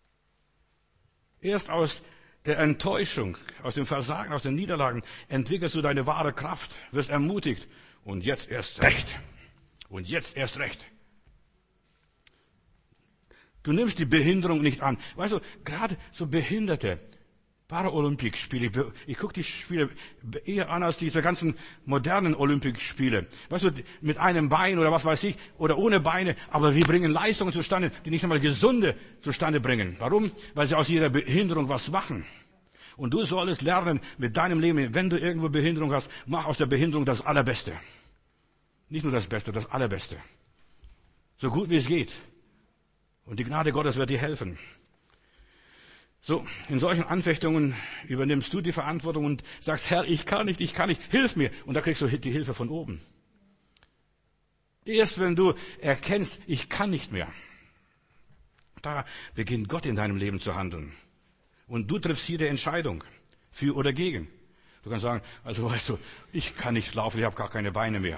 Speaker 1: Erst aus der Enttäuschung, aus dem Versagen, aus den Niederlagen entwickelst du deine wahre Kraft, wirst ermutigt. Und jetzt erst recht. Und jetzt erst recht. Du nimmst die Behinderung nicht an. Weißt du, gerade so Behinderte, Paralympikspiele, ich gucke die Spiele eher an als diese ganzen modernen Olympikspiele. Weißt du, mit einem Bein oder was weiß ich, oder ohne Beine, aber wir bringen Leistungen zustande, die nicht einmal gesunde zustande bringen. Warum? Weil sie aus ihrer Behinderung was machen. Und du solltest lernen mit deinem Leben, wenn du irgendwo Behinderung hast, mach aus der Behinderung das Allerbeste. Nicht nur das Beste, das Allerbeste. So gut wie es geht. Und die Gnade Gottes wird dir helfen. So, in solchen Anfechtungen übernimmst du die Verantwortung und sagst, Herr, ich kann nicht, ich kann nicht, hilf mir. Und da kriegst du die Hilfe von oben. Erst wenn du erkennst, ich kann nicht mehr, da beginnt Gott in deinem Leben zu handeln. Und du triffst hier die Entscheidung, für oder gegen. Du kannst sagen, also weißt du, ich kann nicht laufen, ich habe gar keine Beine mehr.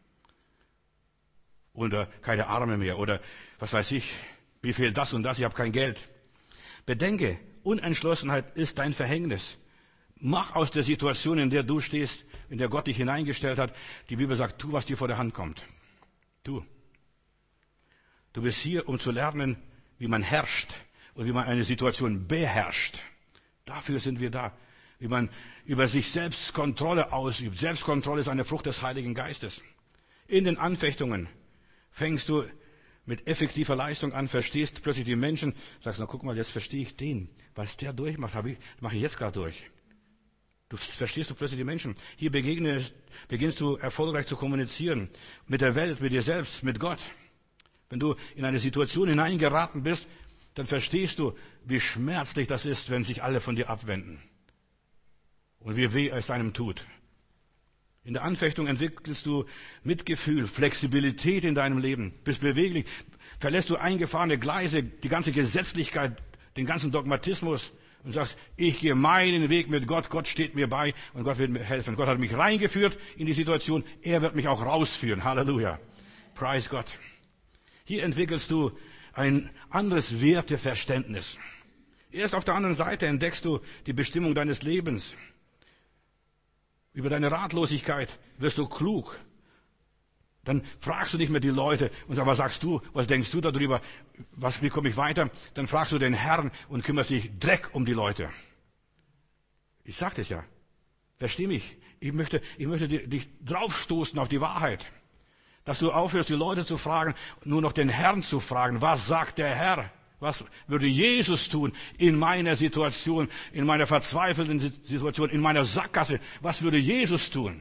Speaker 1: Oder keine Arme mehr. Oder was weiß ich, mir fehlt das und das, ich habe kein Geld. Bedenke, Unentschlossenheit ist dein Verhängnis. Mach aus der Situation, in der du stehst, in der Gott dich hineingestellt hat, die Bibel sagt, tu, was dir vor der Hand kommt. Tu. Du bist hier, um zu lernen, wie man herrscht und wie man eine Situation beherrscht. Dafür sind wir da. Wie man über sich selbst Kontrolle ausübt. Selbstkontrolle ist eine Frucht des Heiligen Geistes. In den Anfechtungen fängst du mit effektiver Leistung an, verstehst plötzlich die Menschen, sagst, na guck mal, jetzt verstehe ich den. Was der durchmacht, habe ich, mache ich jetzt gerade durch. Du verstehst du plötzlich die Menschen. Hier begegnest, beginnst du erfolgreich zu kommunizieren. Mit der Welt, mit dir selbst, mit Gott. Wenn du in eine Situation hineingeraten bist, dann verstehst du, wie schmerzlich das ist, wenn sich alle von dir abwenden. Und wie weh es einem tut. In der Anfechtung entwickelst du Mitgefühl, Flexibilität in deinem Leben, bist beweglich, verlässt du eingefahrene Gleise, die ganze Gesetzlichkeit, den ganzen Dogmatismus und sagst, ich gehe meinen Weg mit Gott, Gott steht mir bei und Gott wird mir helfen. Gott hat mich reingeführt in die Situation, er wird mich auch rausführen. Halleluja. Preis Gott. Hier entwickelst du ein anderes Werteverständnis. Erst auf der anderen Seite entdeckst du die Bestimmung deines Lebens. Über deine Ratlosigkeit wirst du klug. Dann fragst du nicht mehr die Leute und sagst, was sagst du, was denkst du darüber, was, wie komme ich weiter? Dann fragst du den Herrn und kümmerst dich Dreck um die Leute. Ich sag das ja. Versteh mich. Ich möchte, ich möchte dich draufstoßen auf die Wahrheit. Dass du aufhörst, die Leute zu fragen, nur noch den Herrn zu fragen. Was sagt der Herr? Was würde Jesus tun in meiner Situation, in meiner verzweifelten Situation, in meiner Sackgasse? Was würde Jesus tun?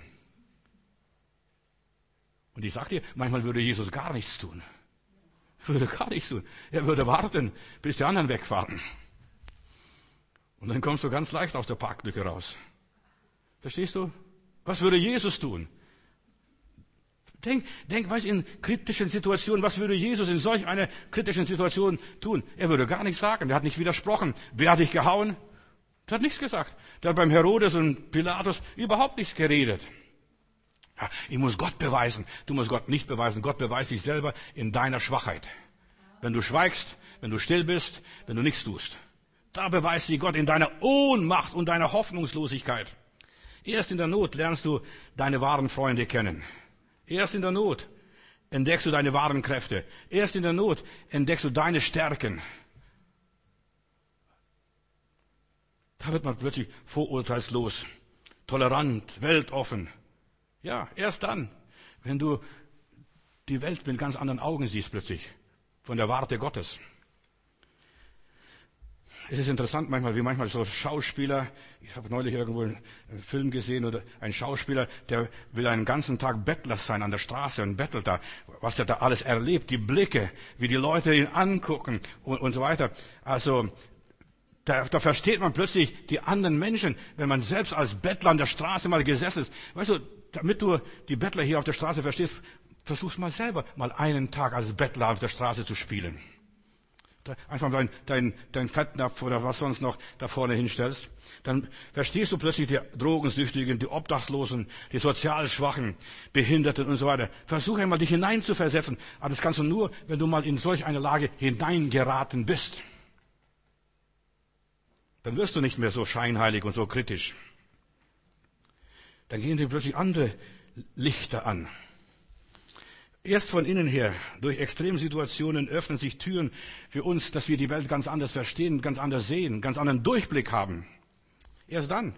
Speaker 1: Und ich sage dir, manchmal würde Jesus gar nichts tun. Er würde gar nichts tun. Er würde warten, bis die anderen wegfahren. Und dann kommst du ganz leicht aus der Parklücke raus. Verstehst du? Was würde Jesus tun? Denk, denk, was in kritischen Situationen, was würde Jesus in solch einer kritischen Situation tun? Er würde gar nichts sagen. Er hat nicht widersprochen. Wer hat dich gehauen? Er hat nichts gesagt. Der hat beim Herodes und Pilatus überhaupt nichts geredet. Ja, ich muss Gott beweisen. Du musst Gott nicht beweisen. Gott beweist sich selber in deiner Schwachheit. Wenn du schweigst, wenn du still bist, wenn du nichts tust. Da beweist sich Gott in deiner Ohnmacht und deiner Hoffnungslosigkeit. Erst in der Not lernst du deine wahren Freunde kennen. Erst in der Not entdeckst du deine wahren Kräfte. Erst in der Not entdeckst du deine Stärken. Da wird man plötzlich vorurteilslos, tolerant, weltoffen. Ja, erst dann, wenn du die Welt mit ganz anderen Augen siehst plötzlich, von der Warte Gottes. Es ist interessant manchmal, wie manchmal so Schauspieler, ich habe neulich irgendwo einen Film gesehen, oder ein Schauspieler, der will einen ganzen Tag Bettler sein an der Straße und bettelt da, was er da alles erlebt, die Blicke, wie die Leute ihn angucken und, und so weiter. Also, da, da versteht man plötzlich die anderen Menschen, wenn man selbst als Bettler an der Straße mal gesessen ist. Weißt du, damit du die Bettler hier auf der Straße verstehst, versuch's mal selber, mal einen Tag als Bettler auf der Straße zu spielen. Einfach dein, dein, dein Fettnapf oder was sonst noch da vorne hinstellst, dann verstehst du plötzlich die Drogensüchtigen, die Obdachlosen, die sozial Schwachen, Behinderten und so weiter. Versuch einmal, dich hineinzuversetzen. Aber das kannst du nur, wenn du mal in solch eine Lage hineingeraten bist. Dann wirst du nicht mehr so scheinheilig und so kritisch. Dann gehen dir plötzlich andere Lichter an. Erst von innen her, durch Extremsituationen öffnen sich Türen für uns, dass wir die Welt ganz anders verstehen, ganz anders sehen, ganz anderen Durchblick haben. Erst dann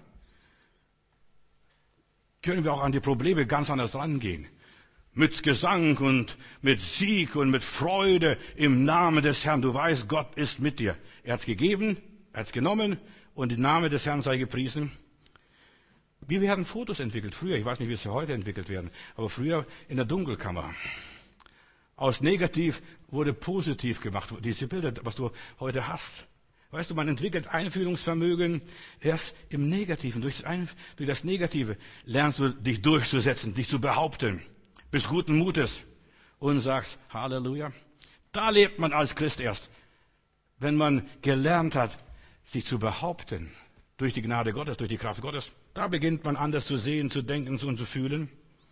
Speaker 1: können wir auch an die Probleme ganz anders rangehen. Mit Gesang und mit Sieg und mit Freude im Namen des Herrn. Du weißt, Gott ist mit dir. Er hat es gegeben, er hat es genommen und der Name des Herrn sei gepriesen. Wie werden Fotos entwickelt? Früher, ich weiß nicht, wie sie heute entwickelt werden, aber früher in der Dunkelkammer. Aus negativ wurde positiv gemacht. Diese Bilder, was du heute hast. Weißt du, man entwickelt Einfühlungsvermögen erst im Negativen. Durch das, Einf- durch das Negative lernst du dich durchzusetzen, dich zu behaupten. Bist guten Mutes und sagst Halleluja. Da lebt man als Christ erst, wenn man gelernt hat, sich zu behaupten. Durch die Gnade Gottes, durch die Kraft Gottes. Da beginnt man anders zu sehen, zu denken und zu fühlen.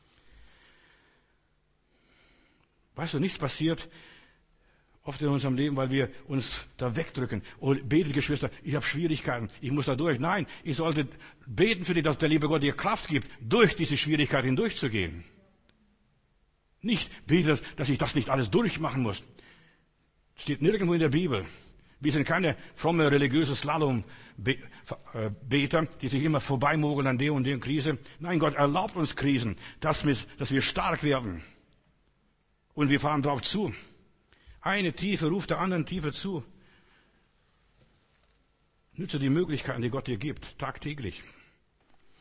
Speaker 1: Weißt du, nichts passiert oft in unserem Leben, weil wir uns da wegdrücken. Oh, betet, Geschwister, ich habe Schwierigkeiten, ich muss da durch. Nein, ich sollte beten für dich, dass der liebe Gott dir Kraft gibt, durch diese Schwierigkeit hindurchzugehen. Nicht bete, dass ich das nicht alles durchmachen muss. Steht nirgendwo in der Bibel. Wir sind keine fromme religiöse Slalom-Beter, die sich immer vorbeimogeln an der und der Krise. Nein, Gott erlaubt uns Krisen, dass wir, dass wir stark werden. Und wir fahren drauf zu. Eine Tiefe ruft der anderen Tiefe zu. Nütze die Möglichkeiten, die Gott dir gibt, tagtäglich.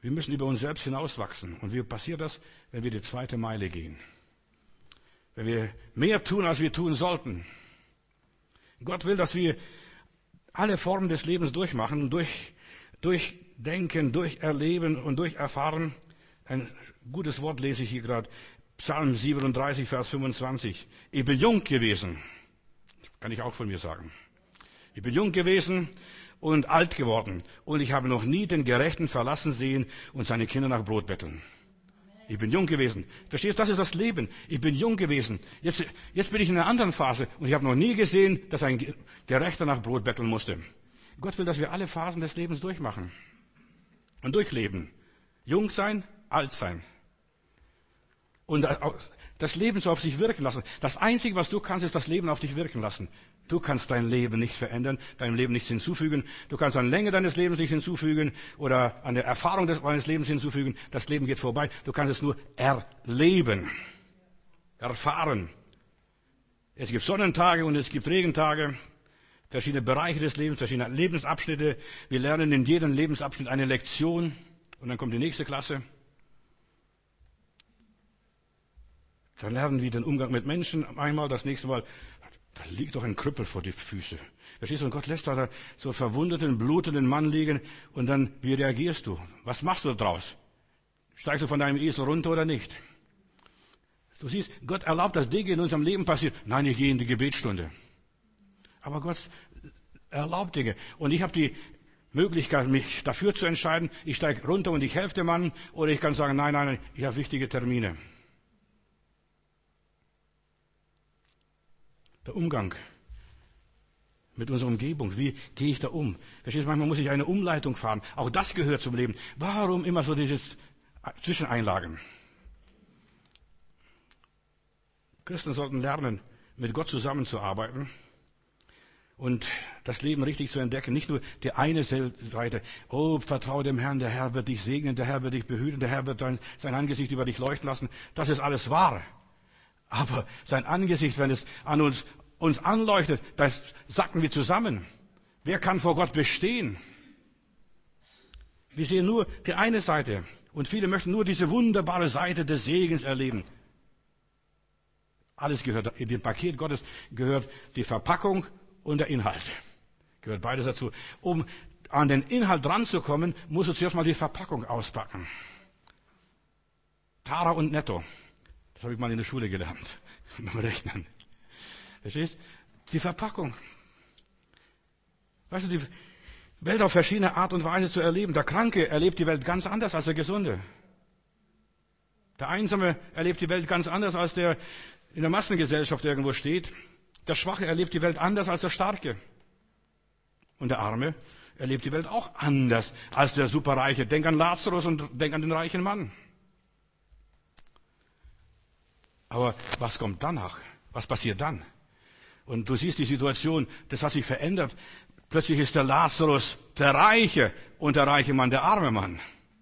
Speaker 1: Wir müssen über uns selbst hinauswachsen. Und wie passiert das, wenn wir die zweite Meile gehen? Wenn wir mehr tun, als wir tun sollten. Gott will, dass wir alle Formen des Lebens durchmachen, durch, durchdenken, durcherleben und durcherfahren. Ein gutes Wort lese ich hier gerade. Psalm siebenunddreißig, Vers fünfundzwanzig. Ich bin jung gewesen. Kann ich auch von mir sagen. Ich bin jung gewesen und alt geworden. Und ich habe noch nie den Gerechten verlassen sehen und seine Kinder nach Brot betteln. Ich bin jung gewesen. Verstehst du, das ist das Leben. Ich bin jung gewesen. Jetzt, jetzt bin ich in einer anderen Phase und ich habe noch nie gesehen, dass ein Gerechter nach Brot betteln musste. Gott will, dass wir alle Phasen des Lebens durchmachen und durchleben. Jung sein, alt sein. Und das Leben so auf sich wirken lassen. Das Einzige, was du kannst, ist das Leben auf dich wirken lassen. Du kannst dein Leben nicht verändern, deinem Leben nichts hinzufügen. Du kannst an Länge deines Lebens nichts hinzufügen oder an der Erfahrung deines Lebens hinzufügen. Das Leben geht vorbei. Du kannst es nur erleben, erfahren. Es gibt Sonnentage und es gibt Regentage, verschiedene Bereiche des Lebens, verschiedene Lebensabschnitte. Wir lernen in jedem Lebensabschnitt eine Lektion und dann kommt die nächste Klasse. Dann lernen wir den Umgang mit Menschen einmal, das nächste Mal. Da liegt doch ein Krüppel vor die Füße. Verstehst du? Und Gott lässt da so verwundeten, blutenden Mann liegen. Und dann, wie reagierst du? Was machst du daraus? Steigst du von deinem Esel runter oder nicht? Du siehst, Gott erlaubt, dass Dinge in unserem Leben passieren. Nein, ich gehe in die Gebetsstunde. Aber Gott erlaubt Dinge. Und ich habe die Möglichkeit, mich dafür zu entscheiden. Ich steige runter und ich helfe dem Mann. Oder ich kann sagen, nein, nein, nein, ich habe wichtige Termine. Der Umgang mit unserer Umgebung. Wie gehe ich da um? Verstehst du, manchmal muss ich eine Umleitung fahren. Auch das gehört zum Leben. Warum immer so dieses Zwischeneinlagen? Christen sollten lernen, mit Gott zusammenzuarbeiten und das Leben richtig zu entdecken. Nicht nur die eine Seite. Oh, vertraue dem Herrn, der Herr wird dich segnen, der Herr wird dich behüten, der Herr wird dein, sein Angesicht über dich leuchten lassen. Das ist alles wahr. Aber sein Angesicht, wenn es an uns, uns anleuchtet, das sacken wir zusammen. Wer kann vor Gott bestehen? Wir sehen nur die eine Seite. Und viele möchten nur diese wunderbare Seite des Segens erleben. Alles gehört, in dem Paket Gottes gehört die Verpackung und der Inhalt. Gehört beides dazu. Um an den Inhalt dran zu kommen, musst du zuerst mal die Verpackung auspacken. Tara und Netto. Das habe ich mal in der Schule gelernt. Beim Rechnen. Verstehst? Die Verpackung. Weißt du, die Welt auf verschiedene Art und Weise zu erleben. Der Kranke erlebt die Welt ganz anders als der Gesunde. Der Einsame erlebt die Welt ganz anders als der in der Massengesellschaft irgendwo steht. Der Schwache erlebt die Welt anders als der Starke. Und der Arme erlebt die Welt auch anders als der Superreiche. Denk an Lazarus und denk an den reichen Mann. Aber was kommt danach? Was passiert dann? Und du siehst die Situation, das hat sich verändert. Plötzlich ist der Lazarus der Reiche und der reiche Mann der arme Mann.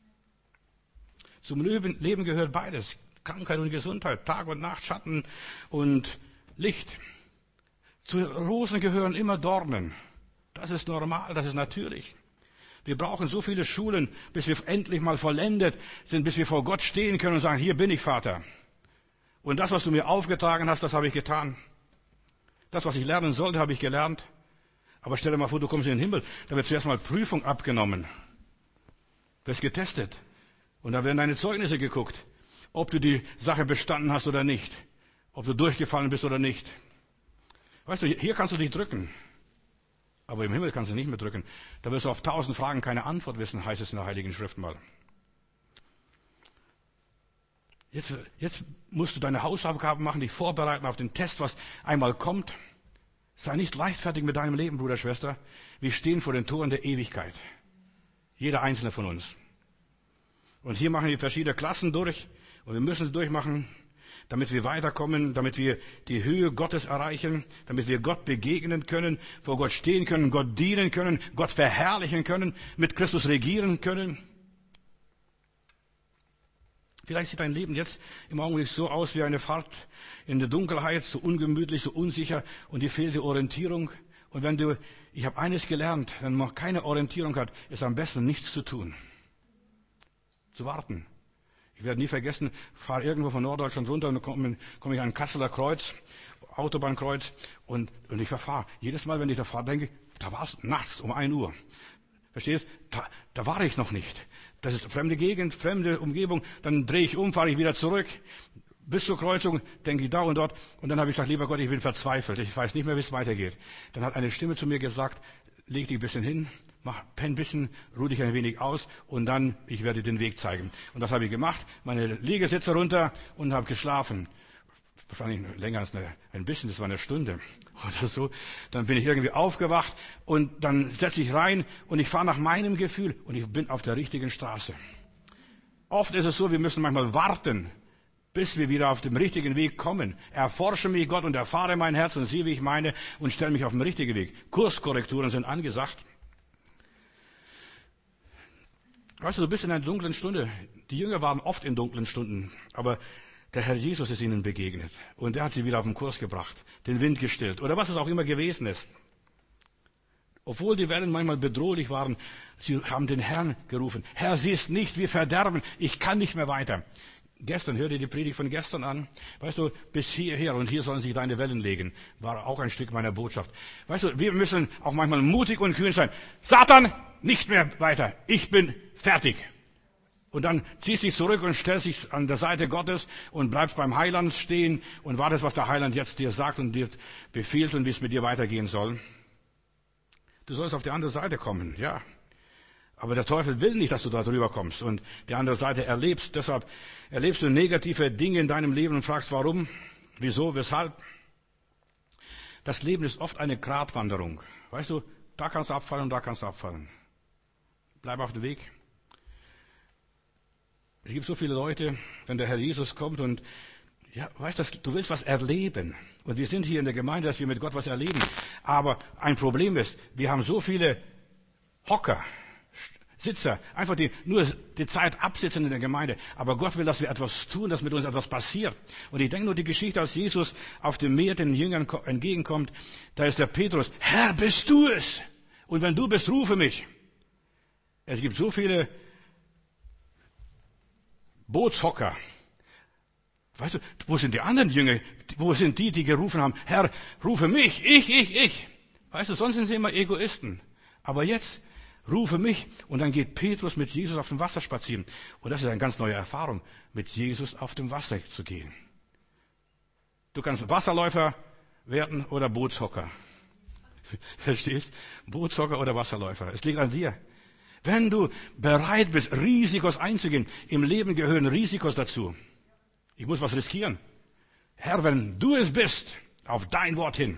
Speaker 1: Zum Leben gehört beides. Krankheit und Gesundheit, Tag und Nacht, Schatten und Licht. Zu Rosen gehören immer Dornen. Das ist normal, das ist natürlich. Wir brauchen so viele Schulen, bis wir endlich mal vollendet sind, bis wir vor Gott stehen können und sagen, hier bin ich, Vater. Und das, was du mir aufgetragen hast, das habe ich getan. Das, was ich lernen sollte, habe ich gelernt. Aber stell dir mal vor, du kommst in den Himmel, da wird zuerst mal Prüfung abgenommen. Du wirst getestet. Und da werden deine Zeugnisse geguckt, ob du die Sache bestanden hast oder nicht. Ob du durchgefallen bist oder nicht. Weißt du, hier kannst du dich drücken. Aber im Himmel kannst du nicht mehr drücken. Da wirst du auf tausend Fragen keine Antwort wissen, heißt es in der Heiligen Schrift mal. Jetzt, jetzt musst du deine Hausaufgaben machen, dich vorbereiten auf den Test, was einmal kommt. Sei nicht leichtfertig mit deinem Leben, Bruder, Schwester. Wir stehen vor den Toren der Ewigkeit. Jeder einzelne von uns. Und hier machen wir verschiedene Klassen durch. Und wir müssen es durchmachen, damit wir weiterkommen, damit wir die Höhe Gottes erreichen, damit wir Gott begegnen können, vor Gott stehen können, Gott dienen können, Gott verherrlichen können, mit Christus regieren können. Vielleicht sieht dein Leben jetzt im Augenblick so aus wie eine Fahrt in der Dunkelheit, so ungemütlich, so unsicher und dir fehlt die Orientierung. Und wenn du, ich habe eines gelernt, wenn man keine Orientierung hat, ist am besten nichts zu tun. zu warten. Ich werde nie vergessen, fahre irgendwo von Norddeutschland runter und dann komme komm ich an ein Kasseler Kreuz, Autobahnkreuz und, und ich verfahre. Jedes Mal, wenn ich da fahre, denke ich, da war es nachts um ein Uhr. Verstehst? Da, da war ich noch nicht. Das ist fremde Gegend, fremde Umgebung. Dann drehe ich um, fahre ich wieder zurück. Bis zur Kreuzung denke ich da und dort. Und dann habe ich gesagt, lieber Gott, ich bin verzweifelt. Ich weiß nicht mehr, wie es weitergeht. Dann hat eine Stimme zu mir gesagt, leg dich ein bisschen hin, mach, penn ein bisschen, ruh dich ein wenig aus und dann, ich werde den Weg zeigen. Und das habe ich gemacht, meine Liegesitze runter und habe geschlafen. Wahrscheinlich länger als eine, ein bisschen, das war eine Stunde oder so. Dann bin ich irgendwie aufgewacht und dann setze ich rein und ich fahre nach meinem Gefühl und ich bin auf der richtigen Straße. Oft ist es so, wir müssen manchmal warten, bis wir wieder auf dem richtigen Weg kommen. Erforsche mich, Gott, und erfahre mein Herz und sehe, wie ich meine und stelle mich auf den richtigen Weg. Kurskorrekturen sind angesagt. Weißt du, du bist in einer dunklen Stunde. Die Jünger waren oft in dunklen Stunden, aber der Herr Jesus ist ihnen begegnet und er hat sie wieder auf den Kurs gebracht, den Wind gestillt oder was es auch immer gewesen ist. Obwohl die Wellen manchmal bedrohlich waren, sie haben den Herrn gerufen. Herr, siehst nicht, wir verderben, ich kann nicht mehr weiter. Gestern, hör dir die Predigt von gestern an. Weißt du, bis hierher und hier sollen sich deine Wellen legen, war auch ein Stück meiner Botschaft. Weißt du, wir müssen auch manchmal mutig und kühn sein. Satan, nicht mehr weiter, ich bin fertig. Und dann ziehst dich zurück und stellst dich an der Seite Gottes und bleibst beim Heiland stehen und wartest, was der Heiland jetzt dir sagt und dir befiehlt und wie es mit dir weitergehen soll. Du sollst auf die andere Seite kommen, ja. Aber der Teufel will nicht, dass du da drüber kommst und die andere Seite erlebst. Deshalb erlebst du negative Dinge in deinem Leben und fragst, warum, wieso, weshalb. Das Leben ist oft eine Gratwanderung. Weißt du, da kannst du abfallen und da kannst du abfallen. Bleib auf dem Weg. Es gibt so viele Leute, wenn der Herr Jesus kommt und, ja, weißt du, du willst was erleben. Und wir sind hier in der Gemeinde, dass wir mit Gott was erleben. Aber ein Problem ist, wir haben so viele Hocker, Sitzer, einfach die nur die Zeit absitzen in der Gemeinde. Aber Gott will, dass wir etwas tun, dass mit uns etwas passiert. Und ich denke nur die Geschichte, als Jesus auf dem Meer den Jüngern entgegenkommt, da ist der Petrus, Herr, bist du es? Und wenn du bist, rufe mich. Es gibt so viele Bootshocker. Weißt du, wo sind die anderen Jünger? Wo sind die, die gerufen haben, Herr, rufe mich, ich, ich, ich. Weißt du, sonst sind sie immer Egoisten. Aber jetzt, rufe mich. Und dann geht Petrus mit Jesus auf dem Wasser spazieren. Und das ist eine ganz neue Erfahrung, mit Jesus auf dem Wasser zu gehen. Du kannst Wasserläufer werden oder Bootshocker. Verstehst? Bootshocker oder Wasserläufer. Es liegt an dir. Wenn du bereit bist, Risikos einzugehen, im Leben gehören Risikos dazu. Ich muss was riskieren. Herr, wenn du es bist, auf dein Wort hin.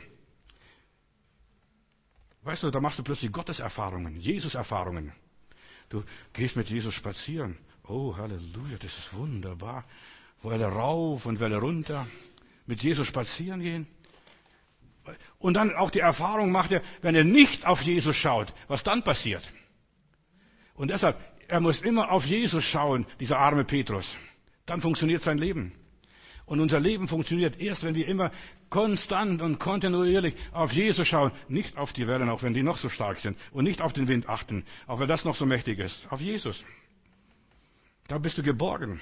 Speaker 1: Weißt du, da machst du plötzlich Gotteserfahrungen, Jesus-Erfahrungen. Du gehst mit Jesus spazieren. Oh, Halleluja, das ist wunderbar. Welle rauf und Welle runter. Mit Jesus spazieren gehen. Und dann auch die Erfahrung macht er, wenn er nicht auf Jesus schaut, was dann passiert. Und deshalb, er muss immer auf Jesus schauen, dieser arme Petrus. Dann funktioniert sein Leben. Und unser Leben funktioniert erst, wenn wir immer konstant und kontinuierlich auf Jesus schauen. Nicht auf die Wellen, auch wenn die noch so stark sind. Und nicht auf den Wind achten, auch wenn das noch so mächtig ist. Auf Jesus. Da bist du geborgen.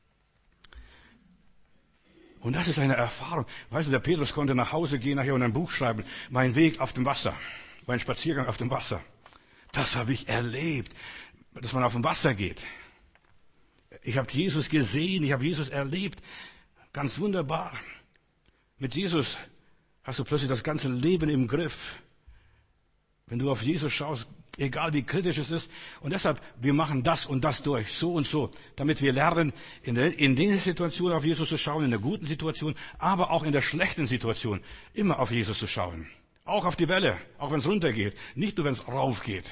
Speaker 1: Und das ist eine Erfahrung. Weißt du, der Petrus konnte nach Hause gehen nachher und ein Buch schreiben. Mein Weg auf dem Wasser. Mein Spaziergang auf dem Wasser. Das habe ich erlebt, dass man auf dem Wasser geht. Ich habe Jesus gesehen, ich habe Jesus erlebt. Ganz wunderbar. Mit Jesus hast du plötzlich das ganze Leben im Griff. Wenn du auf Jesus schaust, egal wie kritisch es ist. Und deshalb, wir machen das und das durch, so und so, damit wir lernen, in der, in den Situationen auf Jesus zu schauen, in der guten Situation, aber auch in der schlechten Situation, immer auf Jesus zu schauen. Auch auf die Welle, auch wenn es runtergeht, nicht nur wenn es raufgeht.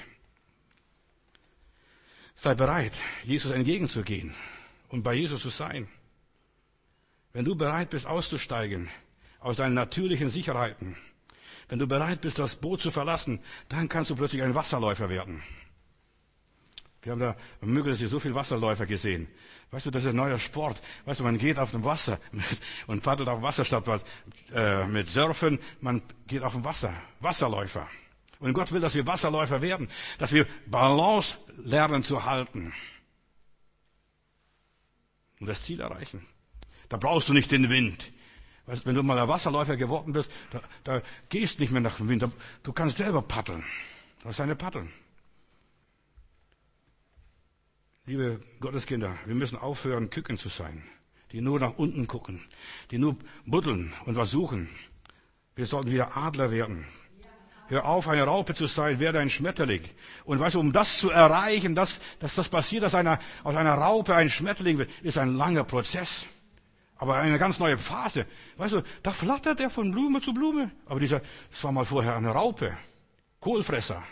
Speaker 1: Sei bereit, Jesus entgegenzugehen und bei Jesus zu sein. Wenn du bereit bist, auszusteigen aus deinen natürlichen Sicherheiten, wenn du bereit bist, das Boot zu verlassen, dann kannst du plötzlich ein Wasserläufer werden. Wir haben da im Müggelsee so viele Wasserläufer gesehen. Weißt du, das ist ein neuer Sport. Weißt du, man geht auf dem Wasser und paddelt auf dem Wasser statt äh, mit Surfen. Man geht auf dem Wasser. Wasserläufer. Und Gott will, dass wir Wasserläufer werden, dass wir Balance lernen zu halten. und das Ziel erreichen. Da brauchst du nicht den Wind. Weißt, wenn du mal ein Wasserläufer geworden bist, da, da gehst nicht mehr nach dem Wind. Du kannst selber paddeln. Du hast eine Paddel. Liebe Gotteskinder, wir müssen aufhören, Küken zu sein, die nur nach unten gucken, die nur buddeln und was suchen. Wir sollten wieder Adler werden. Hör auf, eine Raupe zu sein, werde ein Schmetterling. Und weißt du, um das zu erreichen, dass, dass das passiert, dass einer, aus einer Raupe ein Schmetterling wird, ist ein langer Prozess. Aber eine ganz neue Phase. Weißt du, da flattert er von Blume zu Blume. Aber dieser, das war mal vorher eine Raupe. Kohlfresser.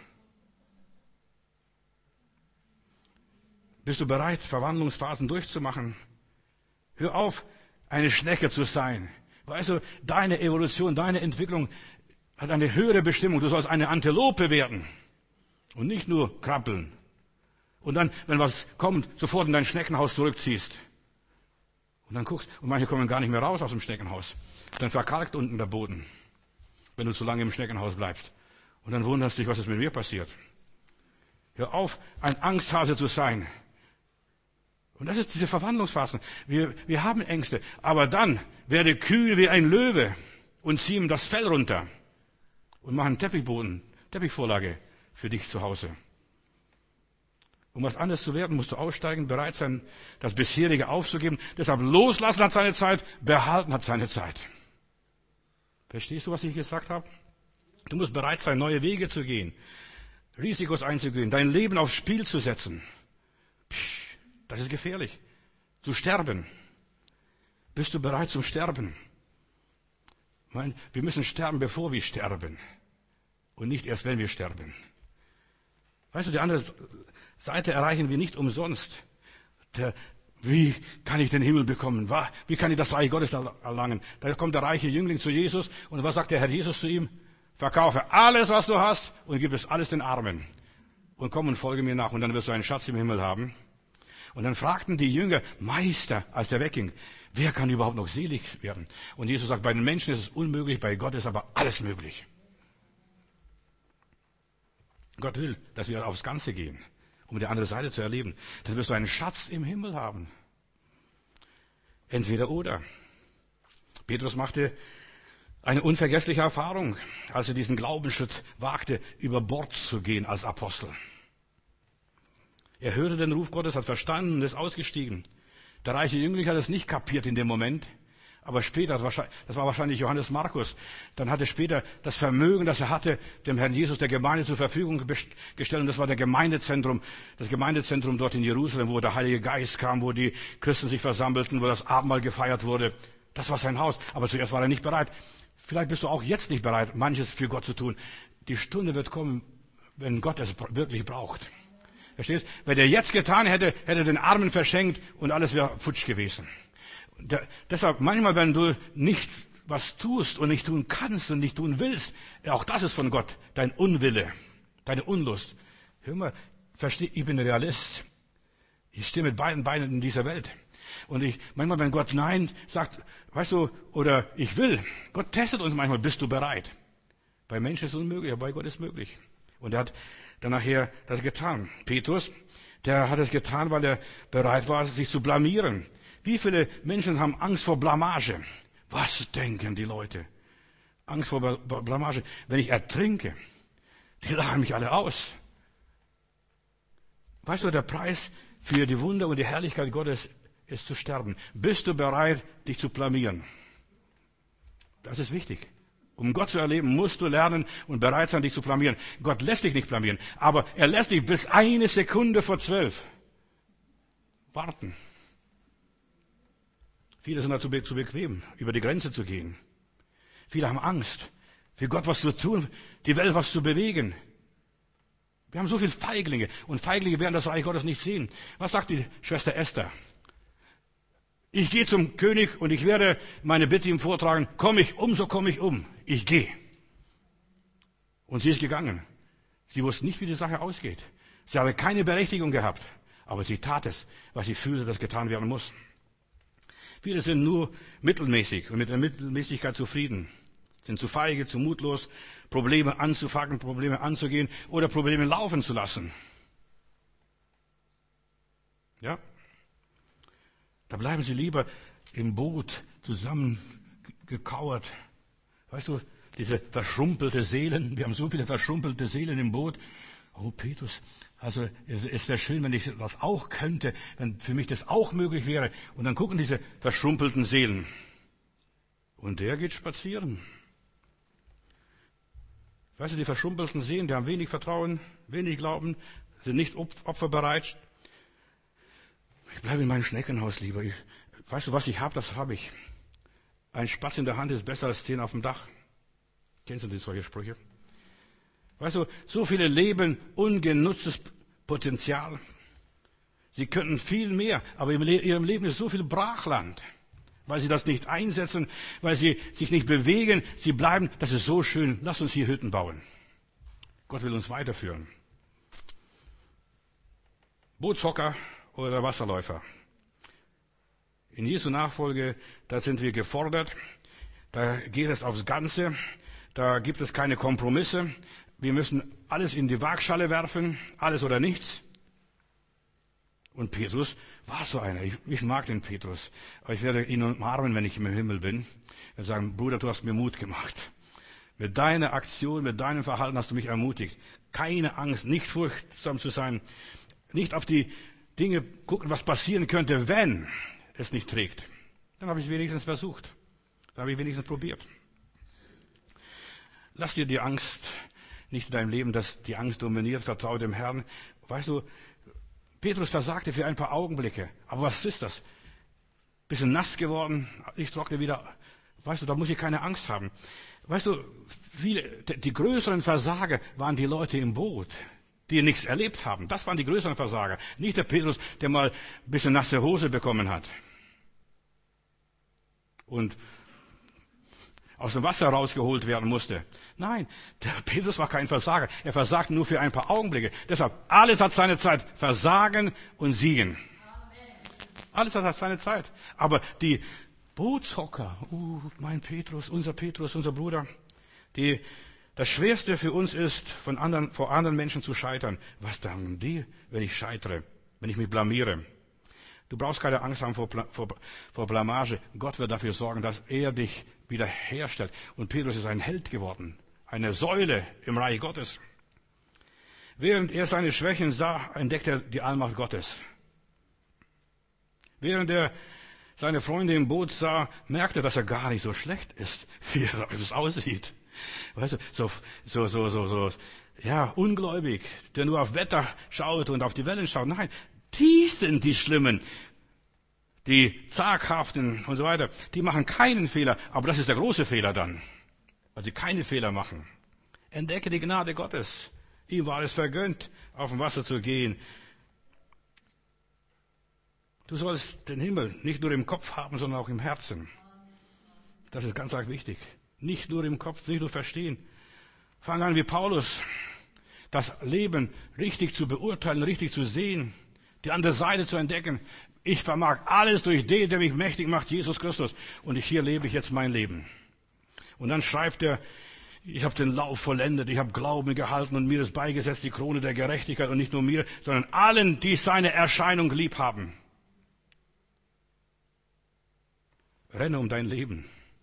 Speaker 1: Bist du bereit, Verwandlungsphasen durchzumachen? Hör auf, eine Schnecke zu sein. Weißt du, deine Evolution, deine Entwicklung hat eine höhere Bestimmung. Du sollst eine Antilope werden und nicht nur krabbeln. Und dann, wenn was kommt, sofort in dein Schneckenhaus zurückziehst. Und dann guckst, und manche kommen gar nicht mehr raus aus dem Schneckenhaus. Dann verkalkt unten der Boden, wenn du zu lange im Schneckenhaus bleibst. Und dann wunderst du dich, was ist mit mir passiert. Hör auf, ein Angsthase zu sein. Und das ist diese Verwandlungsphase. Wir, wir haben Ängste. Aber dann werde kühl wie ein Löwe und zieh ihm das Fell runter. Und mach einen Teppichboden, Teppichvorlage für dich zu Hause. Um was anderes zu werden, musst du aussteigen, bereit sein, das bisherige aufzugeben. Deshalb loslassen hat seine Zeit, behalten hat seine Zeit. Verstehst du, was ich gesagt habe? Du musst bereit sein, neue Wege zu gehen, Risikos einzugehen, dein Leben aufs Spiel zu setzen. Pff, das ist gefährlich. Zu sterben. Bist du bereit zum Sterben? Ich meine, wir müssen sterben, bevor wir sterben. Und nicht erst, wenn wir sterben. Weißt du, die andere Seite erreichen wir nicht umsonst. Der, wie kann ich den Himmel bekommen? Wie kann ich das Reich Gottes erlangen? Da kommt der reiche Jüngling zu Jesus. Und was sagt der Herr Jesus zu ihm? Verkaufe alles, was du hast, und gib es alles den Armen. Und komm und folge mir nach, und dann wirst du einen Schatz im Himmel haben. Und dann fragten die Jünger, Meister, als der wegging, wer kann überhaupt noch selig werden? Und Jesus sagt, bei den Menschen ist es unmöglich, bei Gott ist aber alles möglich. Gott will, dass wir aufs Ganze gehen, um die andere Seite zu erleben. Dann wirst du einen Schatz im Himmel haben. Entweder oder. Petrus machte eine unvergessliche Erfahrung, als er diesen Glaubensschritt wagte, über Bord zu gehen als Apostel. Er hörte den Ruf Gottes, hat verstanden und ist ausgestiegen. Der reiche Jüngling hat es nicht kapiert in dem Moment, aber später, das war wahrscheinlich Johannes Markus, dann hat er später das Vermögen, das er hatte, dem Herrn Jesus der Gemeinde zur Verfügung gestellt. Und das war der Gemeindezentrum, das Gemeindezentrum dort in Jerusalem, wo der Heilige Geist kam, wo die Christen sich versammelten, wo das Abendmahl gefeiert wurde. Das war sein Haus, aber zuerst war er nicht bereit. Vielleicht bist du auch jetzt nicht bereit, manches für Gott zu tun. Die Stunde wird kommen, wenn Gott es wirklich braucht. Verstehst? Wenn er jetzt getan hätte, hätte er den Armen verschenkt und alles wäre futsch gewesen. Der, deshalb, manchmal, wenn du nicht was tust und nicht tun kannst und nicht tun willst, auch das ist von Gott, dein Unwille, deine Unlust. Hör mal, versteh, ich bin Realist. Ich stehe mit beiden Beinen in dieser Welt. Und ich, manchmal, wenn Gott Nein sagt, weißt du, oder ich will, Gott testet uns manchmal, bist du bereit? Bei Menschen ist es unmöglich, aber bei Gott ist es möglich. Und er hat dann nachher das getan. Petrus, der hat es getan, weil er bereit war, sich zu blamieren. Wie viele Menschen haben Angst vor Blamage? Was denken die Leute? Angst vor Blamage. Wenn ich ertrinke, die lachen mich alle aus. Weißt du, der Preis für die Wunder und die Herrlichkeit Gottes ist zu sterben. Bist du bereit, dich zu blamieren? Das ist wichtig. Um Gott zu erleben, musst du lernen und bereit sein, dich zu blamieren. Gott lässt dich nicht blamieren, aber er lässt dich bis eine Sekunde vor zwölf warten. Viele sind dazu zu bequem, über die Grenze zu gehen. Viele haben Angst, für Gott was zu tun, die Welt was zu bewegen. Wir haben so viele Feiglinge und Feiglinge werden das Reich Gottes nicht sehen. Was sagt die Schwester Esther? Ich gehe zum König und ich werde meine Bitte ihm vortragen. Komme ich um, so komme ich um. Ich gehe. Und sie ist gegangen. Sie wusste nicht, wie die Sache ausgeht. Sie hatte keine Berechtigung gehabt. Aber sie tat es, was sie fühlte, dass getan werden muss. Viele sind nur mittelmäßig und mit der Mittelmäßigkeit zufrieden. Sind zu feige, zu mutlos, Probleme anzufangen, Probleme anzugehen oder Probleme laufen zu lassen. Ja? Da bleiben sie lieber im Boot zusammengekauert. Weißt du, diese verschrumpelte Seelen, wir haben so viele verschrumpelte Seelen im Boot. Oh, Petrus, also es wäre schön, wenn ich das auch könnte, wenn für mich das auch möglich wäre. Und dann gucken diese verschrumpelten Seelen. Und der geht spazieren. Weißt du, die verschrumpelten Seelen, die haben wenig Vertrauen, wenig Glauben, sind nicht opferbereit. Ich bleibe in meinem Schneckenhaus lieber. Ich, weißt du, was ich habe, das habe ich. Ein Spatz in der Hand ist besser als zehn auf dem Dach. Kennst du die solche Sprüche? Weißt du, so viele leben ungenutztes Potenzial. Sie könnten viel mehr, aber in ihrem Leben ist so viel Brachland, weil sie das nicht einsetzen, weil sie sich nicht bewegen. Sie bleiben, das ist so schön, lass uns hier Hütten bauen. Gott will uns weiterführen. Bootshocker oder Wasserläufer. In Jesu Nachfolge, da sind wir gefordert, da geht es aufs Ganze, da gibt es keine Kompromisse. Wir müssen alles in die Waagschale werfen, alles oder nichts. Und Petrus war so einer. Ich, ich mag den Petrus. Aber ich werde ihn umarmen, wenn ich im Himmel bin. Und sagen, Bruder, du hast mir Mut gemacht. Mit deiner Aktion, mit deinem Verhalten hast du mich ermutigt. Keine Angst, nicht furchtsam zu sein. Nicht auf die Dinge gucken, was passieren könnte, wenn es nicht trägt. Dann habe ich es wenigstens versucht. Dann habe ich wenigstens probiert. Lass dir die Angst nicht in deinem Leben, dass die Angst dominiert. Vertraue dem Herrn. Weißt du, Petrus versagte für ein paar Augenblicke. Aber was ist das? Bisschen nass geworden, ich trockne wieder. Weißt du, da muss ich keine Angst haben. Weißt du, viele, die größeren Versager waren die Leute im Boot, die nichts erlebt haben. Das waren die größeren Versager. Nicht der Petrus, der mal ein bisschen nasse Hose bekommen hat. Und aus dem Wasser rausgeholt werden musste. Nein, der Petrus war kein Versager. Er versagte nur für ein paar Augenblicke. Deshalb, alles hat seine Zeit. Versagen und Siegen. Alles hat seine Zeit. Aber die Bootshocker, uh, mein Petrus, unser Petrus, unser Bruder, die, das Schwerste für uns ist, von anderen, vor anderen Menschen zu scheitern. Was denken die, wenn ich scheitere, wenn ich mich blamiere? Du brauchst keine Angst haben vor, vor, vor Blamage. Gott wird dafür sorgen, dass er dich wiederherstellt. Und Petrus ist ein Held geworden, eine Säule im Reich Gottes. Während er seine Schwächen sah, entdeckte er die Allmacht Gottes. Während er seine Freunde im Boot sah, merkte er, dass er gar nicht so schlecht ist, wie er es aussieht. Weißt du, so, so, so, so, so, ja, ungläubig, der nur auf Wetter schaut und auf die Wellen schaut. Nein, die sind die Schlimmen. Die Zaghaften und so weiter, die machen keinen Fehler, aber das ist der große Fehler dann, weil sie keine Fehler machen. Entdecke die Gnade Gottes. Ihm war es vergönnt, auf dem Wasser zu gehen. Du sollst den Himmel nicht nur im Kopf haben, sondern auch im Herzen. Das ist ganz arg wichtig. Nicht nur im Kopf, nicht nur verstehen. Fang an wie Paulus, das Leben richtig zu beurteilen, richtig zu sehen, die andere Seite zu entdecken. Ich vermag alles durch den, der mich mächtig macht, Jesus Christus. Und ich, hier lebe ich jetzt mein Leben. Und dann schreibt er, ich habe den Lauf vollendet, ich habe Glauben gehalten und mir ist beigesetzt die Krone der Gerechtigkeit. Und nicht nur mir, sondern allen, die seine Erscheinung lieb haben. Renne um dein Leben.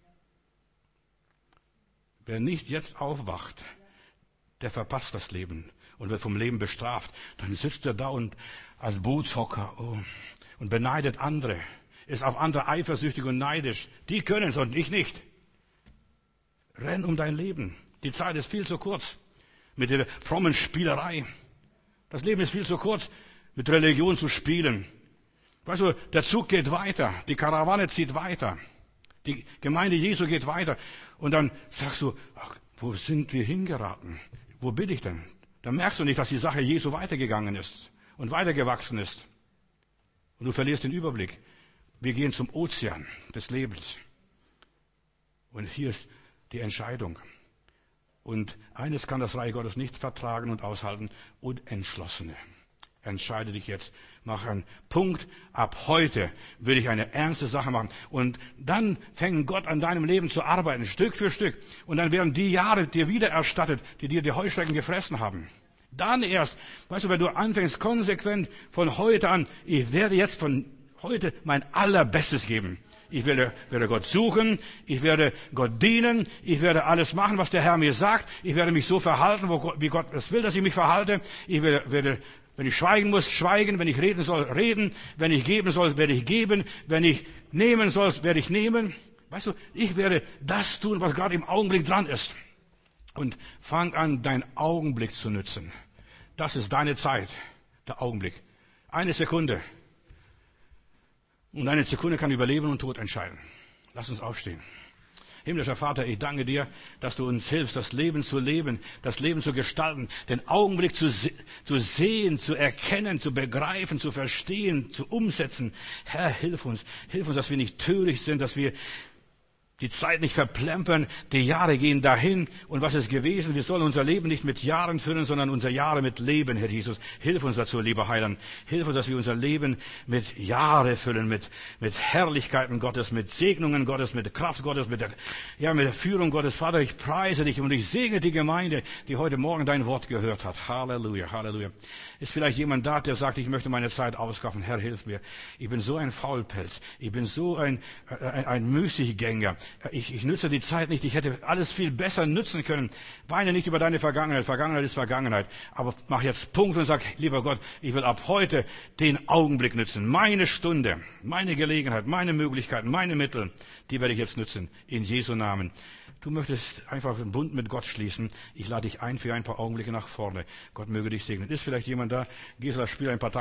Speaker 1: Wer nicht jetzt aufwacht, der verpasst das Leben und wird vom Leben bestraft. Dann sitzt er da und als Bootshocker, oh, und beneidet andere, ist auf andere eifersüchtig und neidisch. Die können es und ich nicht. Renn um dein Leben. Die Zeit ist viel zu kurz mit der frommen Spielerei. Das Leben ist viel zu kurz, mit Religion zu spielen. Weißt du, der Zug geht weiter, die Karawane zieht weiter, die Gemeinde Jesu geht weiter. Und dann sagst du, ach, wo sind wir hingeraten? Wo bin ich denn? Dann merkst du nicht, dass die Sache Jesu weitergegangen ist und weitergewachsen ist. Und du verlierst den Überblick. Wir gehen zum Ozean des Lebens. Und hier ist die Entscheidung. Und eines kann das Reich Gottes nicht vertragen und aushalten: Unentschlossene. Entscheide dich jetzt. Mach einen Punkt. Ab heute will ich eine ernste Sache machen. Und dann fängt Gott an deinem Leben zu arbeiten, Stück für Stück. Und dann werden die Jahre dir wieder erstattet, die dir die Heuschrecken gefressen haben. Dann erst, weißt du, wenn du anfängst konsequent von heute an, ich werde jetzt von heute mein Allerbestes geben. Ich werde, werde Gott suchen, ich werde Gott dienen, ich werde alles machen, was der Herr mir sagt. Ich werde mich so verhalten, wo Gott, wie Gott es will, dass ich mich verhalte. Ich werde, werde, wenn ich schweigen muss, schweigen. Wenn ich reden soll, reden. Wenn ich geben soll, werde ich geben. Wenn ich nehmen soll, werde ich nehmen. Weißt du, ich werde das tun, was gerade im Augenblick dran ist. Und fang an, deinen Augenblick zu nützen. Das ist deine Zeit, der Augenblick. Eine Sekunde. Und eine Sekunde kann über Leben und Tod entscheiden. Lass uns aufstehen. Himmlischer Vater, ich danke dir, dass du uns hilfst, das Leben zu leben, das Leben zu gestalten, den Augenblick zu, se- zu sehen, zu erkennen, zu begreifen, zu verstehen, zu umsetzen. Herr, hilf uns. Hilf uns, dass wir nicht töricht sind, dass wir die Zeit nicht verplempern, die Jahre gehen dahin. Und was ist gewesen? Wir sollen unser Leben nicht mit Jahren füllen, sondern unser Jahre mit Leben, Herr Jesus. Hilf uns dazu, lieber Heiland. Hilf uns, dass wir unser Leben mit Jahre füllen, mit, mit Herrlichkeiten Gottes, mit Segnungen Gottes, mit Kraft Gottes, mit der, ja, mit der Führung Gottes. Vater, ich preise dich und ich segne die Gemeinde, die heute Morgen dein Wort gehört hat. Halleluja, Halleluja. Ist vielleicht jemand da, der sagt, ich möchte meine Zeit auskaufen. Herr, hilf mir. Ich bin so ein Faulpelz. Ich bin so ein, ein, ein Müßiggänger. Ich, ich nütze die Zeit nicht. Ich hätte alles viel besser nützen können. Weine nicht über deine Vergangenheit. Vergangenheit ist Vergangenheit. Aber mach jetzt Punkt und sag, lieber Gott, ich will ab heute den Augenblick nützen. Meine Stunde, meine Gelegenheit, meine Möglichkeiten, meine Mittel, die werde ich jetzt nützen. In Jesu Namen. Du möchtest einfach einen Bund mit Gott schließen. Ich lade dich ein für ein paar Augenblicke nach vorne. Gott möge dich segnen. Ist vielleicht jemand da? Gisela, spiel ein paar Takte.